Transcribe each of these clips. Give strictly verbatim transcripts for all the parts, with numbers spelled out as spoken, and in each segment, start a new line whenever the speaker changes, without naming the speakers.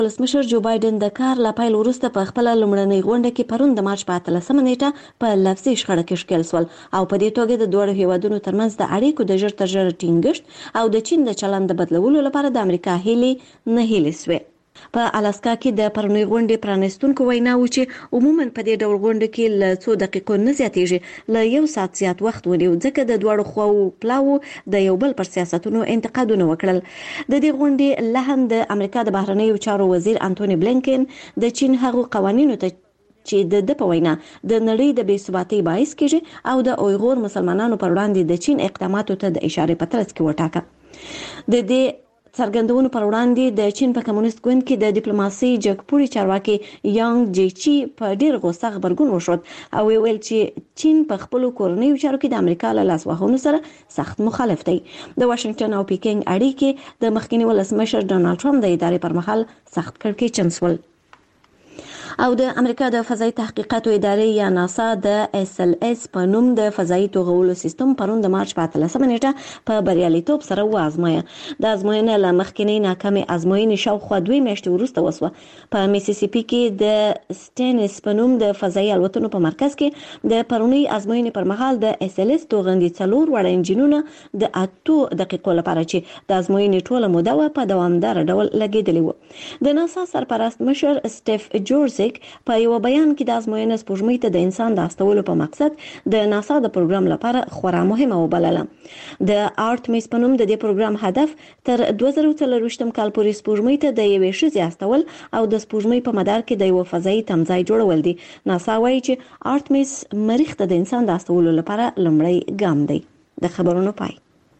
ولسمشر جو بایدن د کار له پیل وروسته په خپل لومړنۍ غونډه کې پرون د مارچ په اتلسمه نیټه په لفظي شخړه کې ښکېل شول او په دې توګه د دوه هیوادونو ترمنځ د اړیکو د ژر تر ژره ټینګښت او د چین د چلند د بدلولو لپاره د امریکا هیلې نه هیلې سوې. په الاسکا کې د پرونی غونډې پرانستونکو وینا و چې عموما په دې ډول غونډه کې له څو دقیقو نه زیاتېږي له یو ساعت زیات وخت ونیو ځکه د دواړو خواو پلاو د یو بل پر سیاستونو انتقادونه وکړل. د دې غونډې له هم د امریکا د بهرنیو چارو وزیر انټونی بلینکن د چین هغو قوانینو ته چې د د په وینا د نړۍ د بې ثباتۍ باعث کېږي او د اویغور مسلمانانو پر وړاندې د چین اقداماتو ته د اشارې په ترڅ کې وټاکه. د دې څرګندونو پر وړاندې د چین په کمونیست ګوند کې د ډیپلوماسي جګپوړي چارواکي یانګ جیچی په ډیر غوسه خبرګون وشود او ویل چې چین په خپل کورنیو چارو کې د امریکا له لاسوهنو سره سخت مخالف دی. د واشنگټن او پیکینګ اړیکې د مخکنی ولسمشر ډونالد ټرمپ د ادارې پر مهال سخت کړکېچن شول. او د امریکا د فضایي تحقیقاتو ادارې یا ناسا د اس ال اس په نوم د فضایي توغولو سیستم پرون د مارچ په اتلسمه نیټه په بریالیتوب سره وازمایه. د ازموینې له مخکنی ناکامې ازموینې شاوخوا دوه میاشتې وروسته وسوه. په میسیسیپي کې د سټینس په نوم د فضایي الوتنو په مرکز کې د پرونی ازموینې پر مهال د اس ال اس توغندي څلور وړ انجینونه د اتو دقیقو لپاره چې د ازموینې ټوله موده په دوامدار ډول لګیدلې و. د ناسا سرپرست مشر سټیف جورج په یو بیان کې د ازموینې سپوږمۍ ته د انسان د استولو په مقصد د ناسا د پروګرام لپاره خورا مهمه وبلله. د آرټمیس په نوم د دې پروګرام هدف تر دوه زره څلرویشتم کال پورې سپوږمۍ ته د یوې ښځې استول او د سپوږمۍ په مدار کې د یو فضایي تمځای جوړول دي. ناسا وایي چې آرټمیس مریخ ته د انسان د استولو لپاره لومړی ګام دی. د خبرونو پای.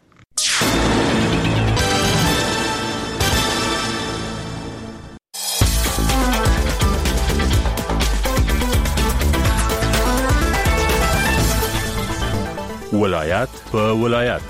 ولایت په ولایت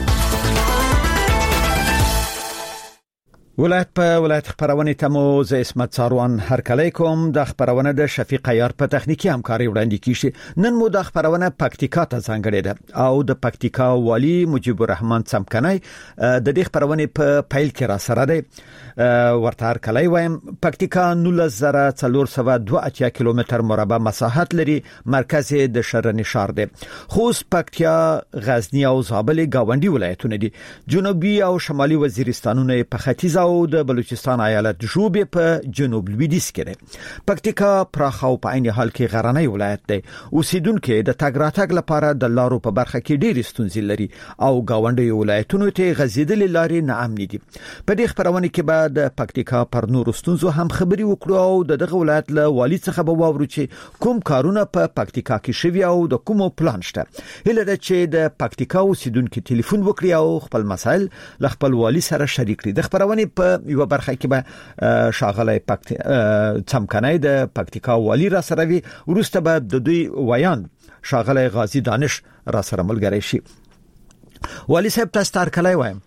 ولایت په ولایت خبرونه تمو ز اسمت ساروان هر کله کوم د خبرونه د شفیق عیار په تخنیکی همکاري وړاندې کیږي. نن مو د خبرونه پکتیکا ته ځانګړې ده او د پکتیکا والی مجيب الرحمن څمکنی د دې خبرونه په فایل کې را سره ده. ورته هر کله وایم پکتیکا نولس زره څلور سوه دوه اتیا کیلومتر مربع مساحت لري. مرکز د شرنی شار ده. خوست، پکتیا، غزنی او زابل گاونډي ولایتونه دي. جنوبي او شمالي وزیرستانونه په ختیځ او د بلوچستان ایالت جوبې په جنوب لویدیځ کې ده. پکتیکا پراخ او په عین حال کې غرنی ولایت دی. اوسیدونکو د تګ راتګ لپاره د لارو په برخه کې ډېر ستونزې لري او گاونډي ولایتونو ته غزیدلې لارې ناامن دي. په دې خبرونه کې بعد د پکتیکا پر نور ستونزو هم خبري وکړو او د دغه ولایت له والی څخه به واورو چې کوم کارونه په پکتیکا کې شوي او د کومو پلان شته. هله ده چې د پکتیکا اوسیدونکو ټلیفون وکړي او خپل مسائل له خپل والی سره شریک کړي. د خبرونه په یو برخه کې به شاغله پکت څمکنای د پکتیکا والی را سره وي. ورسته به د دوی ویان شاغله غازی دانش را سره ملګری شي. والی صاحب تاسو تر کله وایم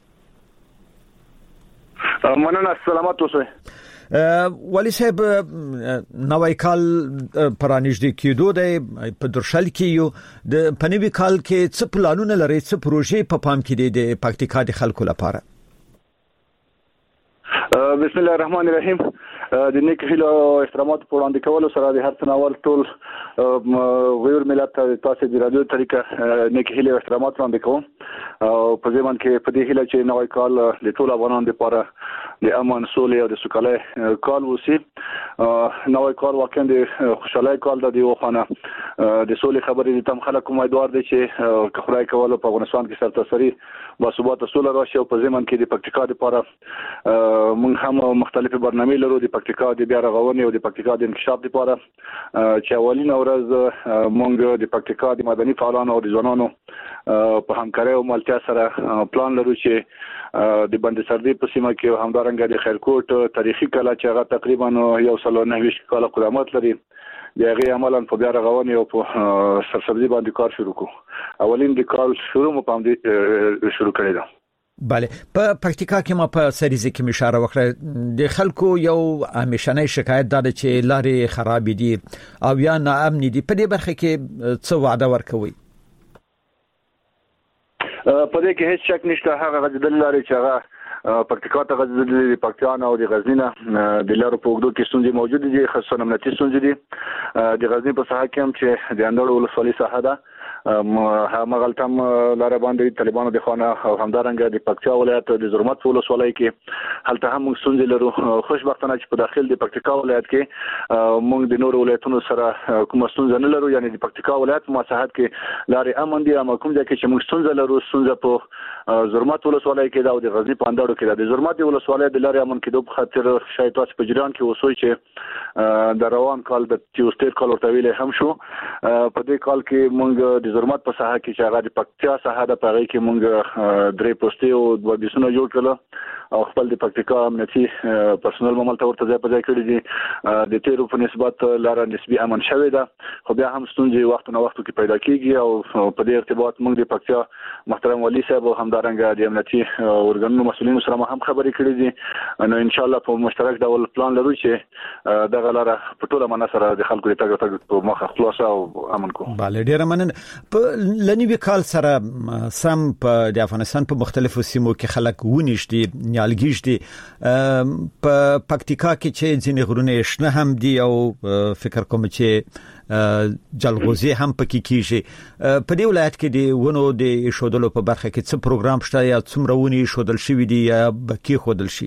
مننه. سلامات اوسئ.
والی صاحب نوای کال پرانیږدې کېدو دی په درشل کې یو د پنوي کال کې څه پلانونه لري، څه پروژې په پام کې دي د پکتیکا د خلکو لپاره؟
بسم الله الرحمن الرحیم. د نیک هیلو احترامات په وړاندې کولو سره د هر څناول ټول غیر ملت تاسو د رادیو طریقه نیک هیلو احترامات وړاندې کوم او په ځمن کې په دې هیله چې نوې کال د ټول افغانانو لپاره د امن، سولې او د سوکالۍ کال وسی. نوې کال واقعا د خوشحالۍ کال د یو خانه د سولې خبرې د تم خلک امیدوار دي چې خدای کوله په افغانستان کې سرتاسري با ثبات سولې راشي او په ځمن کې د پکتیکا لپاره موږ هم مختلفه برنامې لرو د پکتیکا د بیا رغونې او د پکتیکا د انکشاف لپاره چې اولین ورځ موږ د پکتیکا د مدني فعالانو او د ځوانانو په همکارۍ او ملتیا سره پلان لرو چې د بند سردي په سیمه کې همدارنګه د خیرکوټ تاریخي کلا چې هغه تقریبا یو سل او نهه ویشت کاله قدامت لري د هغه عملاً په بیا رغونې او په سرسبزي باندې کار شروع کو. اولین د کال شروع مو پام دي شروع کړی دا.
بله، په پکتیکا کې ما په سریزه کې اشاره وکړه د خلکو یو همیشنی شکایت دا چې لارې خراب دي او یا ناامن دي. په دې برخه کې څه وعده ورکوي؟
په دې کې هیڅ شک نشته. هغه د لارې چې هغه پکتیکا ته غځېدلي د پکتیا او د غزنی نه د لارو په اوږدو کې ستونزې موجود دي، خاصه امنیتي ستونزې دي. د غزنی په ساحه کې هم چې د اندړ ولسوالۍ ساحه ده همغلتم لاره باندې طالبانو د خانه او همدارنګه د پکتیا ولایت د زرمت ولسوالۍ کې هلته هم موږ ستونزې لرو. خوشبختانه چې په داخل د پکتیکا ولایت کې موږ د نورو ولایتونو سره کومه ستونزه نه لرو، یعنی د پکتیکا ولایت په مساحت کې لارې امن دي. اما کوم ځای کې چې موږ ستونزه لرو ستونزه په زرمت ولسوالۍ کې ده او د غزنی په اندړو کې ده. د زرمت ولسوالۍ د لارې امن کېدو په خاطر شاید تاسو په جریان کې اوسئ چې د روان کال د تیوستر کال ورته ویل هم شو. په دې کال کې موږ د زرمت په ساحه کې چې هغه د پکتیا ساحه ده په هغه کې موږ درې پوسټې او دوه بیسونه جوړ کړل او خپل د پکتیکا امنیتي پرسونل ممل ته ورته ځای په ځای کړی دي. د تیرو په نسبت لاره نسبی امن شوې ده، خو بیا هم ستونزې وخت نه وخت کې پیدا کیږي او په دې ارتباط موږ د پکتیا محترم والی صاحب او همدارنګه د امنیتي ورګنونو مسؤلینو سره هم خبرې کړې دي. نو ان شاء الله په مشترک ډول پلان لرو چې دغه لاره په ټوله معنا سره د خلکو د تګ راتګ په مخه خلاص او امن کو.
bale ډیر مننه. په لنیوي کال سره سم په د افغانستان په مختلفو سیمو کې خلک ونیشتي نیالګیش دي. په پکتیکا کې چې ځینې غرونه شنه هم دي او فکر کوم چې جلغوزي هم پکې کیږي. په دې ولایت کې د ونو د شودلو په برخه کې څه پروګرام شته یا څومره ونی شودل شوی دي یا بکی خودل شي؟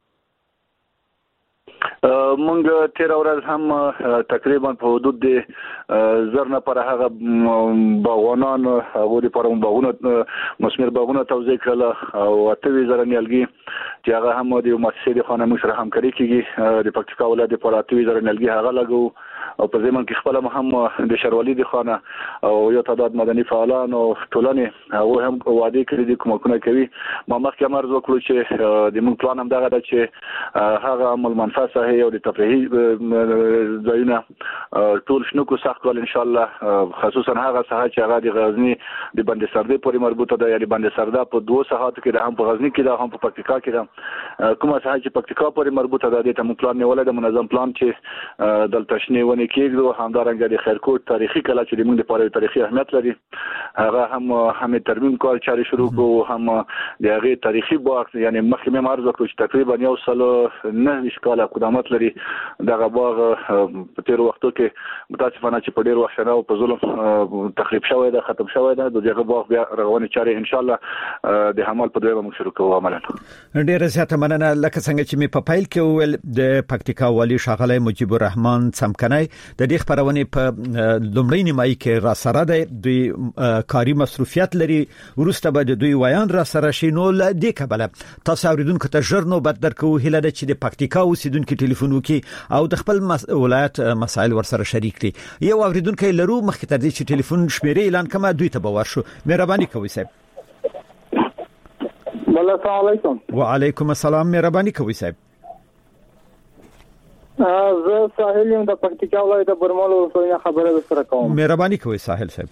مونږ تیر ورځ هم تقریبا په حدود د زر نه پر هغه باغوانان هغه لپاره باغونه مسمر باغونه توزیع کړل او اته زره نیالګي چې هغه هم د مؤسسې د خانه موږ سره همکاري کوي. د پکتیکا ولایت لپاره اته زره نیالګي هغه لګو او په ځمن کې خپل هم د شروالي د خانه او یو تعداد مدني فعالان او ټولنې هغه هم وعده کړې دي کومکونه کوي. ما مخکې امر وکړو چې د موږ پلان هم دغه ده چې هغه عمل منفعه صحي او د تفریحي ځایونه ټول شنو کو سخت ول ان شاء الله، خصوصا هغه ساحه چې هغه د غزنی د بند سرده پورې مربوطه ده، یعنی بند سرده په دوه ساحات کې ده، هم په غزنی کې ده هم په پکتیکا کې ده. کومه ساحه چې پکتیکا پورې مربوطه ده د تم پلان نیولای د منظم پلان چې دلته شنه ونی کېږي. همدارنګه د خیرکوټ تاریخي کلا چې موږ د پاره تاریخي اهمیت لري هغه هم هم ترمیم کول چاري شروع کو، هم د هغه تاریخي باغ یعنی مخکې مې عرض وکړ چې تقریبا یو سل نه اشکاله قدامت لري. دغه باغ په تیر وختو کې متاسفانه چې په ډیر وخت نه او په ظلم تخریب شوی ده، ختم شوی ده. دغه باغ بیا رغونې چاري ان شاء الله د حمل په دویمه موږ شروع کوو عملاً.
ډیر زیاته مننه. لکه څنګه چې مې په فایل کې ویل د پکتیکا والی ښاغلی مجيب الرحمن څمکنی د دې خبرونه په لومړی نیمایي کې را سره د دوی کاری مصروفیت لري، ورسته به د دوی ویان را سره شي. نو ل دې کبله تاسو اوریدونکو ته ژر نو بد درکو هله د چې د پکتیکا اوسیدونکو ټلیفون وکي او د خپل ولایت مسایل ور سره شریک دي. یو اوریدونکو لرو مخکې تر دې چې ټلیفون شمیرې اعلان کما دوی ته باور شو. مهرباني کوئ صاحب.
السلام علیکم.
وعلیکم السلام. مهرباني کوئ صاحب.
زه ساحل یم د پکتیکا ولایت د برمل ولسوالۍ خبره سره کوم.
مهرباني کوئ ساحل صاحب.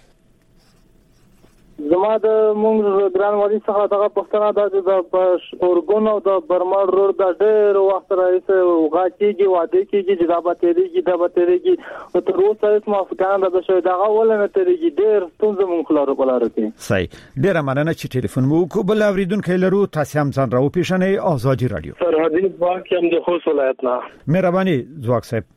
زما د مونږ ګران والي څخه دغه پښتنه د د اورګون او د برمل روډ د ډېر وخت راځي غاټيږي واده کېږي چې دا به تیریږي دا به تیریږي او تر اوسه هیڅ موافقه نه شوه. دغه ولنه تیریږي ډېر ستونزې مونږ خلارو بلاره کوي.
صحیح. ډېر مننه چې ټلیفون مو کو. بل اوریدونکو لرو تاسو هم ځان راو پیښنې آزادي رادیو.
سرحدي ځواک هم د خوست ولایت نه.
مهرباني ځواک صاحب.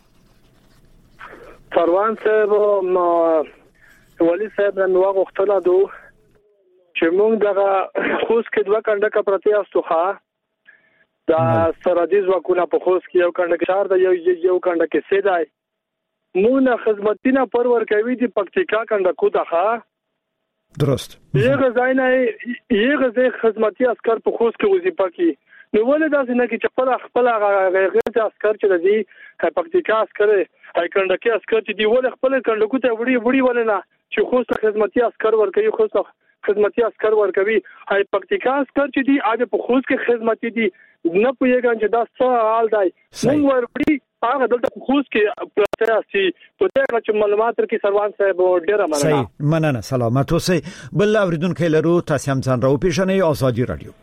فروان صاحب ولی صاحب نن واغ وختلا دو چې موږ دغه خوست کې دوه کنډه پرتی استوخه دا سرحدي ځواکونه په خوست کې یو کنډه کې چار د یو یو کنډه کې سیدای مونږ نه خدمتینه پرور کوي د پکتیکا کنډه کو دغه
درست
یغه ځای نه یغه ځای خدمتي عسكر په خوست کې وظیفه کوي. نو ولې داسې نه کې چې خپل خپل غیر عسكر چې دی پکتیکا عسكر هاي کنډه کې عسكر چې دی ولې خپل کنډه کو ته وړي وړي ولې نه چې خوست خدمتي عسكر ور کوي، خوست خدمتي عسكر ور کوي. هاي پکتیکا عسكر چې دی اده په خوست کې خدمتي دي نه پوهیږي چې دا څه حال دی. موږ ور وړي هغه دلته خوست کې پراته سي په دې چې معلومات کې سروان صاحب ډیره مننه.
صحیح مننه. سلامت اوسئ. بل اوریدونکو لرو تاسو هم ځان راو پیښنې آزادي رادیو.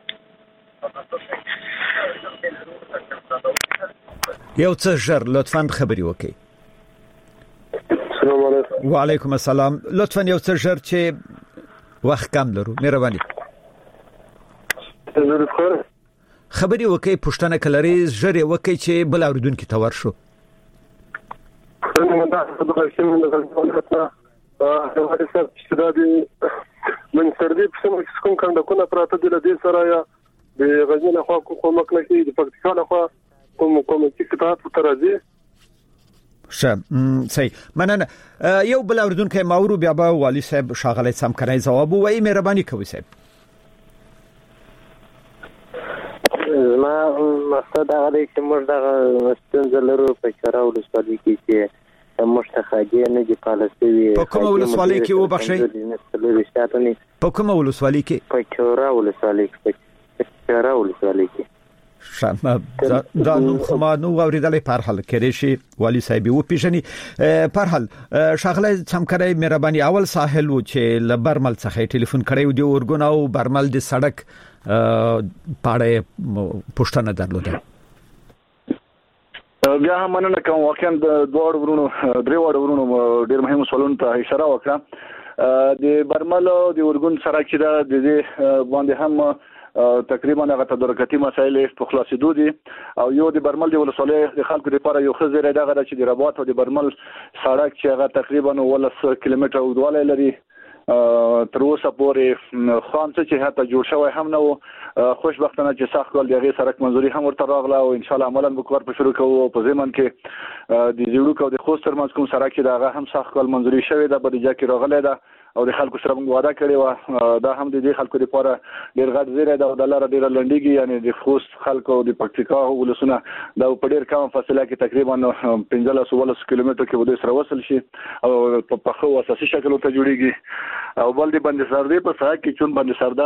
یو څه ژر لطفاً خبري وکړئ.
السلام علیکم.
وعلیکم السلام. لطفاً یو څه ژر چې وخت کم لرو. مهرباني. خبري وکي پښتنه کلري ژر وکي چې بل اوریدونکو ته ورشو.
من سردي په کوم کنده پراته دي د سره یا د غزنی له خوا کوم مکلکی د پکتیکا له خوا کوم کوم چې کتاب ترازی
شه صحیح مننه. یو بل اوریدونکو ماورو بیا به والی صاحب شاغله سم کنه جواب وایي مهرباني کوي صاحب.
ما مقصد هغه دی چې موږ دغه ستونزه لرو په چاره ولسوالۍ کې چې موږ ته خاجي نه دي پالیسي
په کومه ولسوالۍ کې وبخښئ په کومه ولسوالۍ کې
په چوره ولسوالۍ کې په چوره ولسوالۍ کې
شمه دا نو خو ما نو اوریدلې په هر حال کې شي والی صاحب و پیژني په هر حال شغله سمکرای مهرباني اول ساحل و چې لبرمل څخه ټلیفون کړی دی ورګون او برمل د سړک پاړې پښتنه درلوده.
بیا هم مننه کوم واقعا د دوه ورونو درې ورونو ډېر مهم سوالونه ته اشاره وکړه. د برمل او د ورګون سره چې د دې باندې هم تقریبا هغه تدارکاتي مسایل په خلاصېدو دي او یو د برمل د ولسوالۍ د خلکو لپاره یو ښه زیری دغه چې د رباط او د برمل سړک چې هغه تقریبا ولس کیلومتر اوږدوالی لري تر اوسه پورې خام څه چې حتی جوړ شوی هم نه و. خوشبختانه چې سخت کال د هغې سړک منظوري هم ورته راغله او انشاءالله عملا به کار په شروع کوو. په ضمن کې د زیړوک او د خوست ترمنځ کوم سړک چې د هغه هم سخت کال منظوري شوی ده بودیجه کې راغلی ده او د خلکو سره موږ وعده کړې وه. دا هم د دې خلکو لپاره ډېر غټ زیری ده او دا لاره ډېره لنډېږي یعنې د خوست خلکو او د پکتیکا ولسونه دا په ډېر کم فاصله کې تقریبا پنځلس اوولس کیلومتر کې به دوی سره وصل شي او په پخه او اساسي شکل ورته جوړېږي. او بل د بند سردي په سړک کې چون بند سردا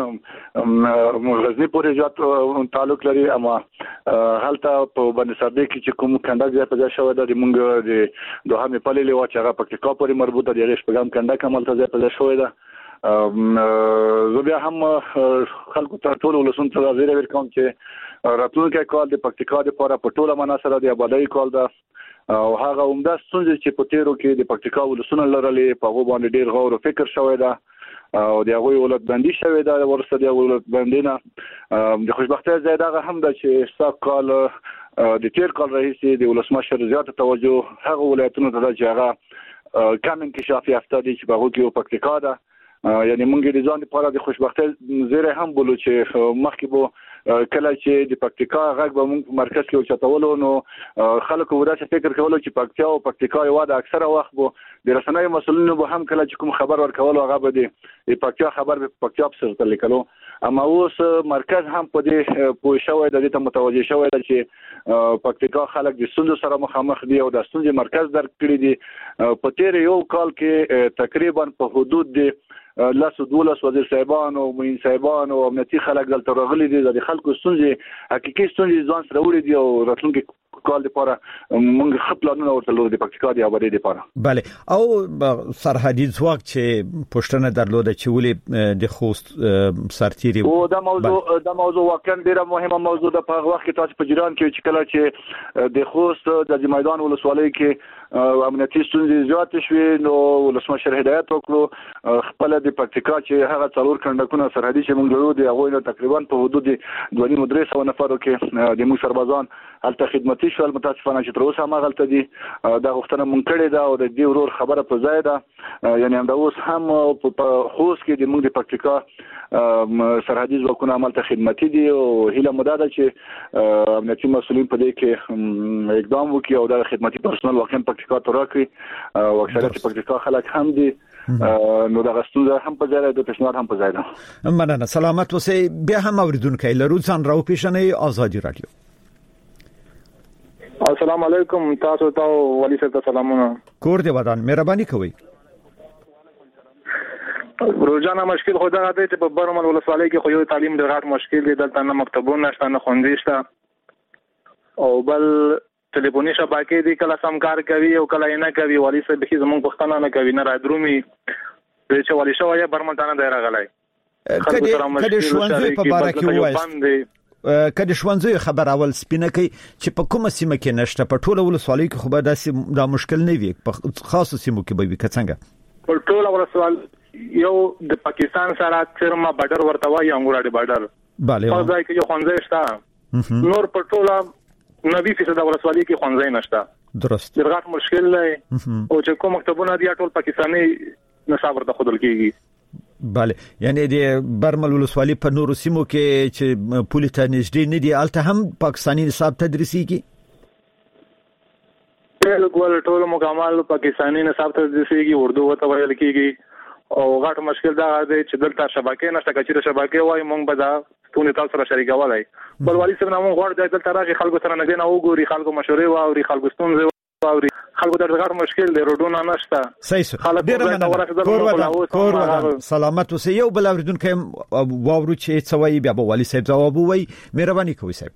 غزنی پورې جات تعلق لري اما هلته په بند سردي کې چې کوم کنده ځای په ځای شوی د موږ د دوه مې پلي لوا چې هغه پکتیکا پورې مربوطه دی ریش پیغام کنده کومل ځای په ځای شوی ده. زه بیا هم خلکو ته ټول ولسونو ته زیری ورکوم چې راتلونکی کال د پکتیکا لپاره په ټوله معنا سره د آبادۍ کال ده او هغه عمده ستونزې چې په تیرو کې د پکتیکا ولسونه لرلې په هغو باندې ډېر غور او فکر شوی ده او د هغوی ولایت بندي شوې ده. ورسته د ولایت بندي نه د خوشبختۍ ځای دغه هم ده چې سږ کال د تیر کال راهیسې د ولسمشر زیاته توجه هغه ولایتونو ته ده چې هغه کم انکشاف یافته دي چې په هغو کې یو پکتیکا ده. یعنی موږ د ځان لپاره د خوشبختۍ زیری هم بولو چې مخکې به کله چې د پکتیکا غږ به موږ مرکز کې اوچتولو نو خلکو به داسې فکر کولو چې پکتیا او پکتیکا یو ده. اکثره وخت به د رسنیو مسؤلینو به هم کله چې کوم خبر ورکولو هغه به د پکتیا خبر به پکتیا په سر ته لیکلو. اما اوس مرکز هم په دې پوه شوی د دې ته متوجه شوی ده چې پکتیکا خلک د ستونزو سره مخامخ دي او د ستونزې مرکز درک کړي دي. په تیر یو کال کې تقریبا په حدود د لاسو دولس وزیر صاحبان او معین صاحبان او امنیتي خلک دلته راغلي دي. د خلکو ستونزې حقيقي ستونزې ځان سره وړي دي او راتلونکي کال لپاره موږ خپل پلانونه ورته لرو د پکتیکا د آبادۍ لپاره.
بله او سرحدي ځواک چې پښتنه درلوده چې ولې د خوست سرتيري
او دا موضوع دا موضوع واقعا ډیره مهمه موضوع ده. په وخت کې تاسو په جریان کې چې کله چې د خوست د میدان ولسوالۍ کې امنیتي ستونزې زیاتې شوې نو ولسمشر هدایت وکړو خپل د پکتیکا چې هغه څلور کندکونه سرحدي چې موږ لرو دي هغه نو تقریبا په حدود دوه نیم درې سوه نفرو کې د موږ سربازان هلته خدمتي شول. متاسفانه چې تر اوسه هم هغلته دي دا غوښتنه مونږ کړې ده او د دې ورور خبره په ځای ده. یعنی همدا اوس هم په خوست کې د موږ د پکتیکا سرحدي ځواکونه هملته خدمتي دي او هیله مو دا ده چې امنیتي مسؤلین په دې کې اقدام وکړي او د خدمتي پرسونل واقعا پکتیکا ته راکړي او اکثریت پکتیکا خلک هم دي نو دا غستوزه هم په ځای ده پیشنهاد هم په ځای ده.
مننه سلامت اوسئ. بیا هم اوریدونکو لرو ځان راو پیژنئ آزادي رادیو.
السلام علیکم تاسو ته ولی صاحب ته سلامونه.
کور دی ودان مهرباني کوئ.
روزانه مشکل خو دا دی چې په برمل ولسوالۍ کې خو یو تعلیم د غاټ مشکل دی. دلته نه مکتبونه شته نه ښوونځي شته او بل ټلیفوني شبکې دي کله سم کار کوي او کله نه کوي. ولی صاحب به زموږ پښتانه نه کوي نه رادرومي چې ولی شو یا برمل ته نه دی راغلی.
کله کله شوانځي په باره کې وایي کله شوانځي خبر اول سپینه کوي چې په کومه سیمه کې نشته په ټوله ولسوالۍ کې خو به داسې دا مشکل نه وي په خاصو سیمو کې به وي څنګه
په ټوله ولسوالۍ یو د پاکستان سره چرما بارډر ورته وایي انګوراډي بارډر
bale
په ځای کې یو ښوونځی شته نور په ټوله نوي فیصد ولسوالۍ کې ښوونځی نشته
درست
ډېر غټ مشکل دی او چې کوم مکتبونه دي ټول پاکستاني نصاب ورته خودل کیږي
bale یعنی د برمل ولسوالۍ په نورو سیمو کې چې پولی ته نږدې نه دي الته هم پاکستاني نصاب تدریسيږي
بالکل ټول مکمل پاکستاني نصاب تدریسيږي اردو ته ویل کیږي او غټ مشکل دا دی چې دلته شبکې نشته کچېره شبکې وای مونږ به دا ستونی تاسو سره شریکولای بل والی سره مونږ غوړ دی دلته راغی خلکو سره نه نه وګوري خلکو مشورې واوري خلکو ستونزې واوري خلکو د غټ مشکل دی روډونه نشته
صحیح ډیر مننه کور سلامت اوسه یو بل اوریدونکو واورو چې څوي بیا به والی صاحب جواب وای مهرباني کوئ صاحب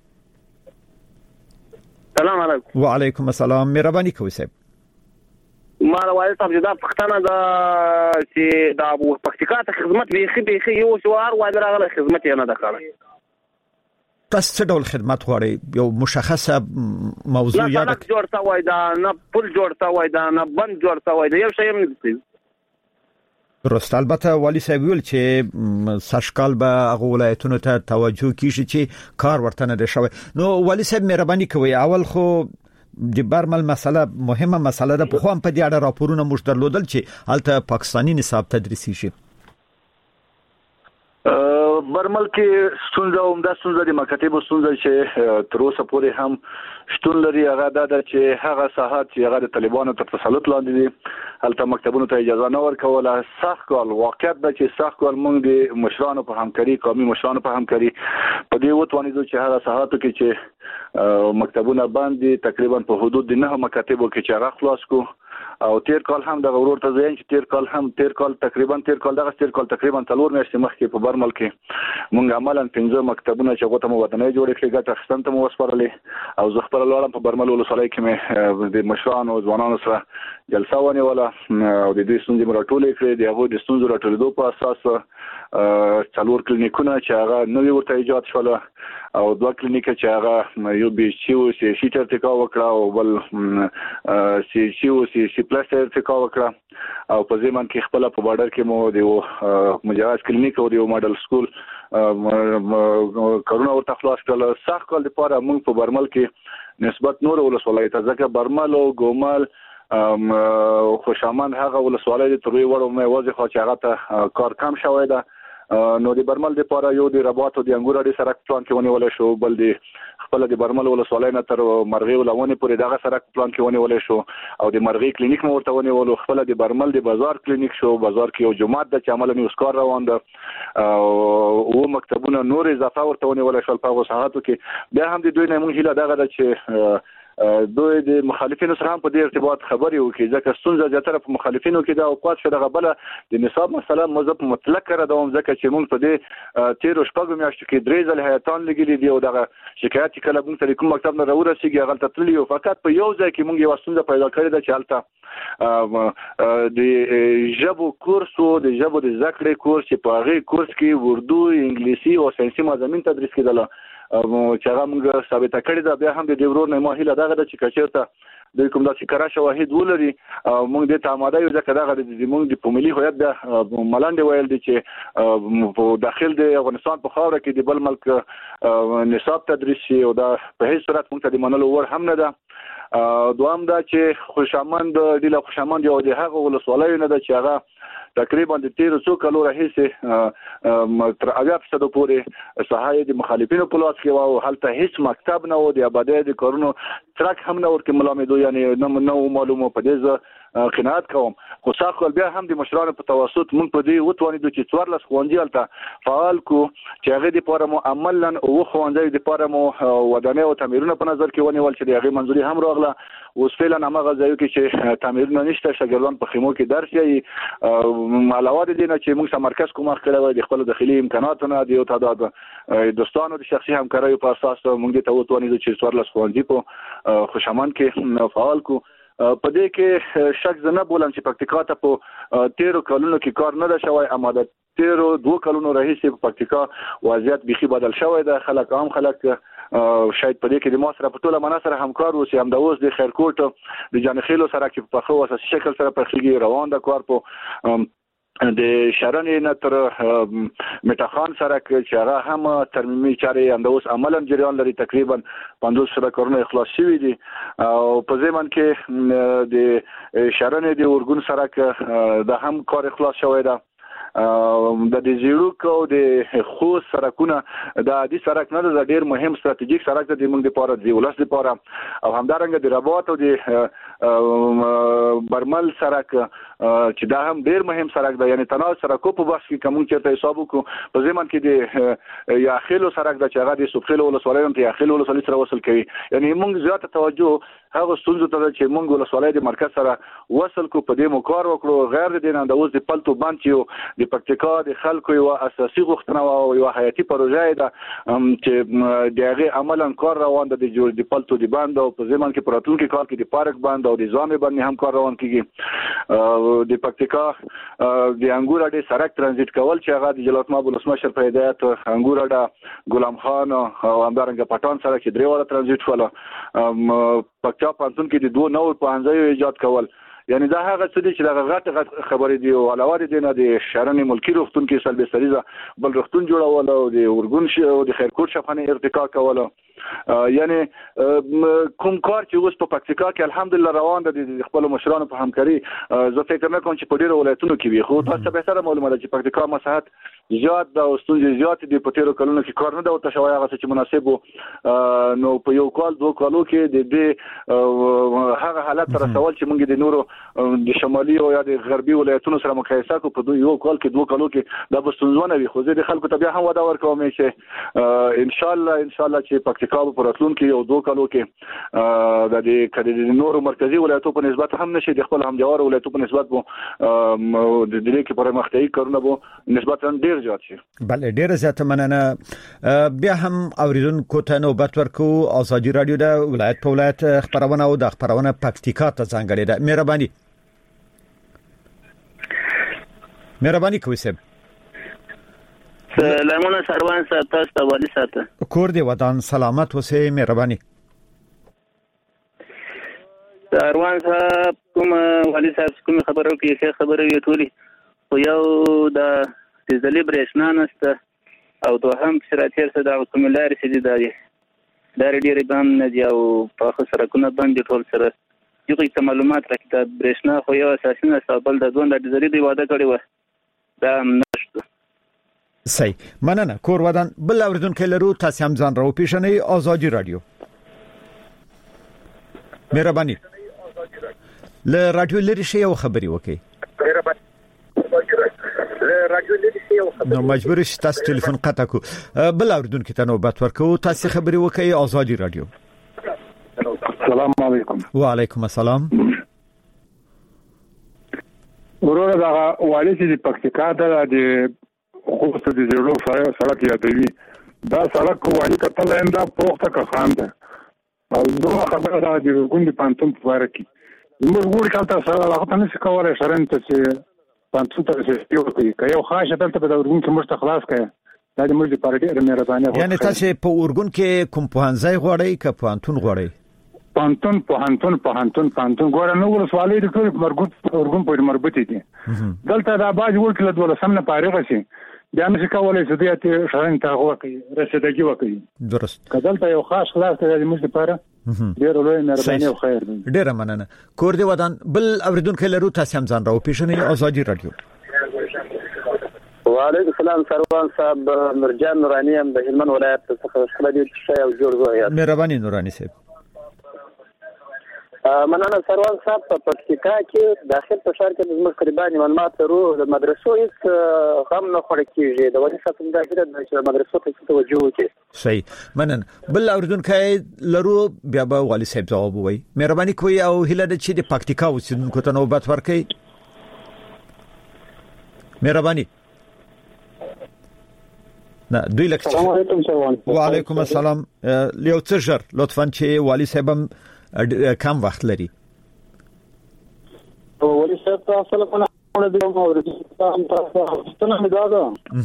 سلام علیکم
وعلیکم السلام مهرباني کوئ صاحب
ما راوړل تاسو دا پښتنه دا چې دا ابو پکتیکا ته خدمت به به یو شوار وایي راغله خدمت یې نه ده کړې
تاسو څه ډول خدمت غواړئ یو مشخصه موضوع یاد
کړئ جوړتا وای دا نه پل جوړتا وای دا نه بند جوړتا وای دا یو شی هم نه دي
درست البته والی صاحب ویل چې سرشکال به هغه ولایتونو ته توجه کیږي چې کار ورته نه دی شوی نو والی صاحب مهرباني کوئ اول خو د برمل مسله مهمه مسله ده په خو هم په دې اړه راپورونه موږ درلودل چې الته پاکستاني نصاب تدریسي شي
برمل کې ستونزه عمده ستونزه د مکاتبو ستونزه چې تر اوسه پورې هم شتون لري هغه دا چې هغه ساحات چې هغه د طالبانو تر تسلط لاندې دي هلته مکتبونو ته اجازه نه ورکوله سخت کال واقعیت دا چې سخت کال موږ د مشرانو په همکاري قومي مشرانو په همکاري په دې وتوانیدو چې هغه ساحاتو کې چې مکتبونه باندې تقریبا په حدود د نه مکاتبو کې چې هغه خلاص کو او تیر کال هم د غورور ته ځین چې تیر کال هم تیر کال تقریبا تیر کال دغه تیر کال تقریبا څلور میاشتې مخکې په برمل کې مونږ عملاً پنځه مکتبونه چې غوته مو ودانۍ جوړې کړې ګټه اخیستن ته مو وسپارلې او زه خپل لاړم په برمل ولسوالۍ کې مې د مشرانو ځوانانو سره جلسه ونیوله او د دې ستونزې مو راټولې کړې د هغوی د ستونزو راټولېدو په اساس څلور کلینیکونه چې هغه نوي ورته ایجاد شول او دوه کلینیک چې هغه یو بي سي او سي سي ارتقا وکړه او بل سي سي او سي سي پلس ارتقا وکړه او په ځمن کې خپل په بارډر کې مو د مجاز کلینیک او د ماډل سکول کرونا ورته خلاص کړل سخت کال لپاره موږ په برمل کې نسبت نور ولسوالۍ ته ځکه برمل او ګومل ام خوشامان هغه ولسوالۍ د تروي وړو مې واضح خو چې هغه ته کار کم شوی ده نو د برمل د لپاره یو د رباط او د انګور اړې سره پلان کې ونیول شو بل د خپل د برمل ولسوالۍ نه تر مرغی ولونه پورې دغه سره پلان کې ونیول شو او د مرغی کلینیک مو ورته ونیول خپل د برمل د بازار کلینیک شو بازار کې یو جماعت د چې عمل نیوز کار روان ده او مکتبونه نور اضافه ورته ونیول شو په هغه ساعتو کې بیا هم د دوی نه مونږ هیله دغه ده چې دوی د مخالفینو سره هم په دې ارتباط خبرې وکړي ځکه ستونزه زیاتره په مخالفینو کې دا اوقات شو دغه بل د نصاب مسله مذهب مطلق را دوم ځکه چې موږ په دې تیر شپږ میاشتو کې درې ځله هیاتان لګیلي دی او دغه شکایت کله موږ ته کوم مکتب نه راورسیږي هغه ته تللی او فقط په یو ځای کې موږ یو ستونزه پیدا کړې ده چې هلته د ژبو کورس او د ژبو د ذکر کورس چې په هغه کورس کې اردو انګلیسي او ساينسي مضامین تدریس کېدل چې هغه موږ ثابته کړی دا بیا هم د ډیورور نه ماهله دغه د چې کچېرته د کوم داسې کرا شواهد ولري موږ د تاماده یو ځکه دغه د موږ د پوملي هویت د ملاندې ویل دي چې په داخل د افغانستان په خاوره کې د بل ملک نصاب تدریس شي او دا په هیڅ صورت موږ ته د منلو ور هم نه ده دوام دا چې خوشامند د خوشامند یو د هغه ولسوالۍ نه ده چې هغه تقریبا د تیر څو کلو راهیسې تر اویا فیصد پورې صحایي د مخالفینو په لاس کې او هلته هیڅ مکتب نه و د آبادی د کارونو ترک هم نه ورته ملامدو یعنی نو معلومه په دې قناعت کوم خو څاخل بیا هم د مشرانو په توسط مونږ په دې وتوانیدو چې څوارلس خوندې هلته فعال کو چې هغه د لپاره مو عملاً او خوندې د لپاره مو ودانۍ او تعمیرونه په نظر کې ونیول چې هغه منځوري هم راغله اوس فعلا هغه ځایو کې چې تعمیرونه نشته شاګردان په خیمو کې درس یې علاوه د دې نه چې موږ مرکز کوم کړی وای د خپل داخلي امکاناتونه د یو تعداد دوستانو د شخصي همکارۍ په اساس موږ ته وتوانیدو چې څوارلس خوندې په خوشامان کې فعال کو په دې کې شک زنه بولم چې پکتیکا ته په تیرو کلونو کې کار نه ده شوی اما د تیرو دوه کلونو راهیسې په پکتیکا وضعیت بيخي بدل شوی ده خلک عام خلک شاید په دې کې د ما سره په ټوله مناسب سره همکار اوسي هم د اوس د خیرکوټ د جانخیلو سره کې په خو اساسي شکل سره په خېږي روان د کار په د شرنې نه تر میټاخان سره چې هغه هم ترمیمي چارې هم د اوس عملاً جریان لري تقریبا پنځوس سره کارونه اخلاص شوي دي او په ځمن کې د شرنې د اورګون سره د هم کار اخلاص شوی ده د دې زیروک او د خو سرکونه د دې سرک نه د ډیر مهم ستراتیژیک سرک د موږ لپاره دی ولس لپاره او همدارنګه د رباط او د برمل سرک چې دا هم ډیر مهم سرک دی یعنی تناو سرکو په بحث کې کوم چې ته حساب وکړو په ځمن کې د یا خېلو سرک د چاغه د سوبخېلو ولسوالۍ ته یا خېلو ولسوالۍ سره وصل کوي یعنی موږ زیاته توجه هغه ستونزو ته چې موږ ولسوالۍ د مرکز سره وصل کو په دې مو کار وکړو غیر د نه د اوس د پلتو باندې یو د پکتیکا د خلکو یو اساسي غوښتنه او یو حیاتي پروژه ده چې دغه عملاً کار روان ده د جوړ د پلتو د باندې او په ځمن کې پراتونکو کار کې د پارک باندې او د ځامې باندې هم کار روان کیږي د پکتیکا د انګور اډې سرک ترانزیت کول چې هغه د جلات ماب ولسمشر په هدایت انګور اډه غلام خان او همدارنګه پټان سره چې درې وړه ترانزیت ولا پکتیا پانتون کې د دوه نو پانځه ایجاد کول یعنی دا هغه څه دي چې دا غټ غټ خبرې دي او علاوه دي نه د شرنې ملکی روغتون کې سلبي سریزه بل روغتون جوړول او د اورګون شي او د خیرکوټ شفانه ارتقا کول یعنی کوم کار چې اوس په پکتیکا کې الحمدلله روان دي د خپل مشرانو په همکاري زه فکر نه کوم چې په ډیرو ولایتونو کې وي خو تاسو به سره معلومه ده چې پکتیکا مساحت زیات د ستونزې زیات دي په تیرو کلونو کې کار نه دا ورته شوی هغه چې مناسب نو په یو کال دوه کالو کې د دې هغه حالت تر رسول چې موږ د نورو د شمالي او یا د غربي ولایتونو سره مقایسه کو په یو کال کې دوه کالو کې د بستونزونه وي خو زه د خلکو ته بیا هم وعده ورکوم چې ان شاء الله ان شاء الله چې پکتیکا په راتلونکي یو دوه کالو کې د دې کډې د نورو مرکزی ولایتونو په نسبت هم نشي د خپل همجوار ولایتونو په نسبت بو د دې کې پرمختګ کارونه بو نسبتا ډیر زیات شي
بله ډیر زیات مننه بیا هم اوریدونکو ته نوبت ورکو ازادي رادیو د ولایت په ولایت خبرونه او د خبرونه پکتیکا ته ځانګړې ده مهرباني مهرباني کوي سب
سلامونه سروان سات تاسو والی سات
کور دی ودان سلامت وسه مهرباني
سروان صاحب کوم والی صاحب کوم خبرو کې څه خبرو یې ټولي خو یو د زلي برېښنا نشته او دوهم شرایط سره د کوم لارې سړي داري دا ډېرې باندې نه دی او په سرکونه باندې ټول سره یو څه معلومات راکړه د برېښنا خو یو اساسي نسبل د ځوان د زلي دی واده کړی و دا نشته
صحیح مننه کور ودان بل اوریدونکو لرو تاسو هم ځان راو پیښنې ازادي رادیو مهرباني له رادیو لري شی او خبري وکي نو مجبور شئ تاسو ټلیفون قطع کو بل اوریدونکو ته نوبت ورکو تاسو خبري وکي ازادي رادیو
السلام علیکم
وعلیکم السلام
ورور دا والي چې پکتیکا د خوست د زیرو سړک یادوي دا سړک وایي کتل انده پوښتنه کوي او دوه خبره ده د ګوندې پانتون په اړه کې موږ ګوري کله سره هغه نه څه کولای شرن ته چې پانتون ته څه یو کوي که یو خاصه دلته په اورګون کې مشت خلاص کړي دا د موږ لپاره ډېر مهرباني
یعنی تاسو په اورګون کې کوم پوهنځي غواړئ که پانتون غواړئ
پانتون پوهنتون پوهنتون پانتون ګوره نو ولسوالۍ د ټول مرګوت اورګون په مربوطه دي دلته دا باج ورکړل د ولسمنه فارغ شي بیا نشي کولای چې دې ته شرن ته وکړي رسیدګي وکړي
درست
کله یو خاص خلاص د موږ لپاره ډېر لوی مهرباني او خیر دی
ډېر مننه کور دی ودان بل اوریدونکو لرو تاسو هم ځان راو پیښنې ازادي رادیو
وعلیکم السلام سروان صاحب مرجان نورانی هم د هلمند ولایت څخه خلک شي او جوړ زویا
مهرباني نورانی صاحب
مننه سروان صاحب په پکتیکا کې داخل په شهر کې د زموږ قرباني معلومات ورو د مدرسو هیڅ غم نه خور کیږي د ولې ساتم دا چې د مدرسو ته توجه وکړي
صحیح مننه بل اوریدونکو لرو بیا به والي صاحب جواب وایي مهرباني کوي او هله د چې د پکتیکا اوسیدونکو ته نوبت ورکړي مهرباني نه دوی لکه
السلام علیکم سروان
وعلیکم السلام یو څه ژر لطفا چې والي صاحب کم وخت لري
او والي صاحب تاسو له کومه د کومه ورته تاسو ستنه مداده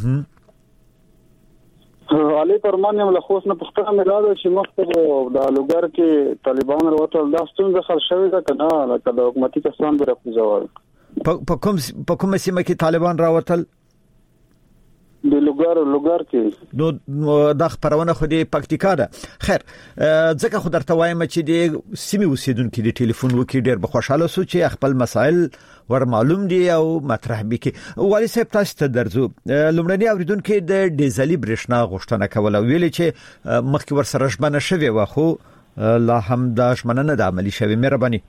علي پرمانه له خوښ نه پښتنه مداده چې مخته د لوګر کې طالبان وروته د ستون ځخر شوی دا کنه لکه د حکومتي کسان به راځوي
په کوم په کوم سیمه کې طالبان راوتل؟
د لوګار لوګار کې
نو د خبرونه خو د پکتیکا ده. خیر ځکه خو درته وایم چې د سیمه اوسیدونکو د ټلیفون وکي ډیر بخوشاله سو چې خپل مسائل ور معلوم دي او مطرح بکی. والي صاحب تاسو ته درځو. لومړنی اوریدونکو د ډیزلي برېښنا غوښتنه کوله، ویل چې مخکې ور سره ژمنه شوی و خو لا هم د ژمنه نه د عملی شوی. مهرباني.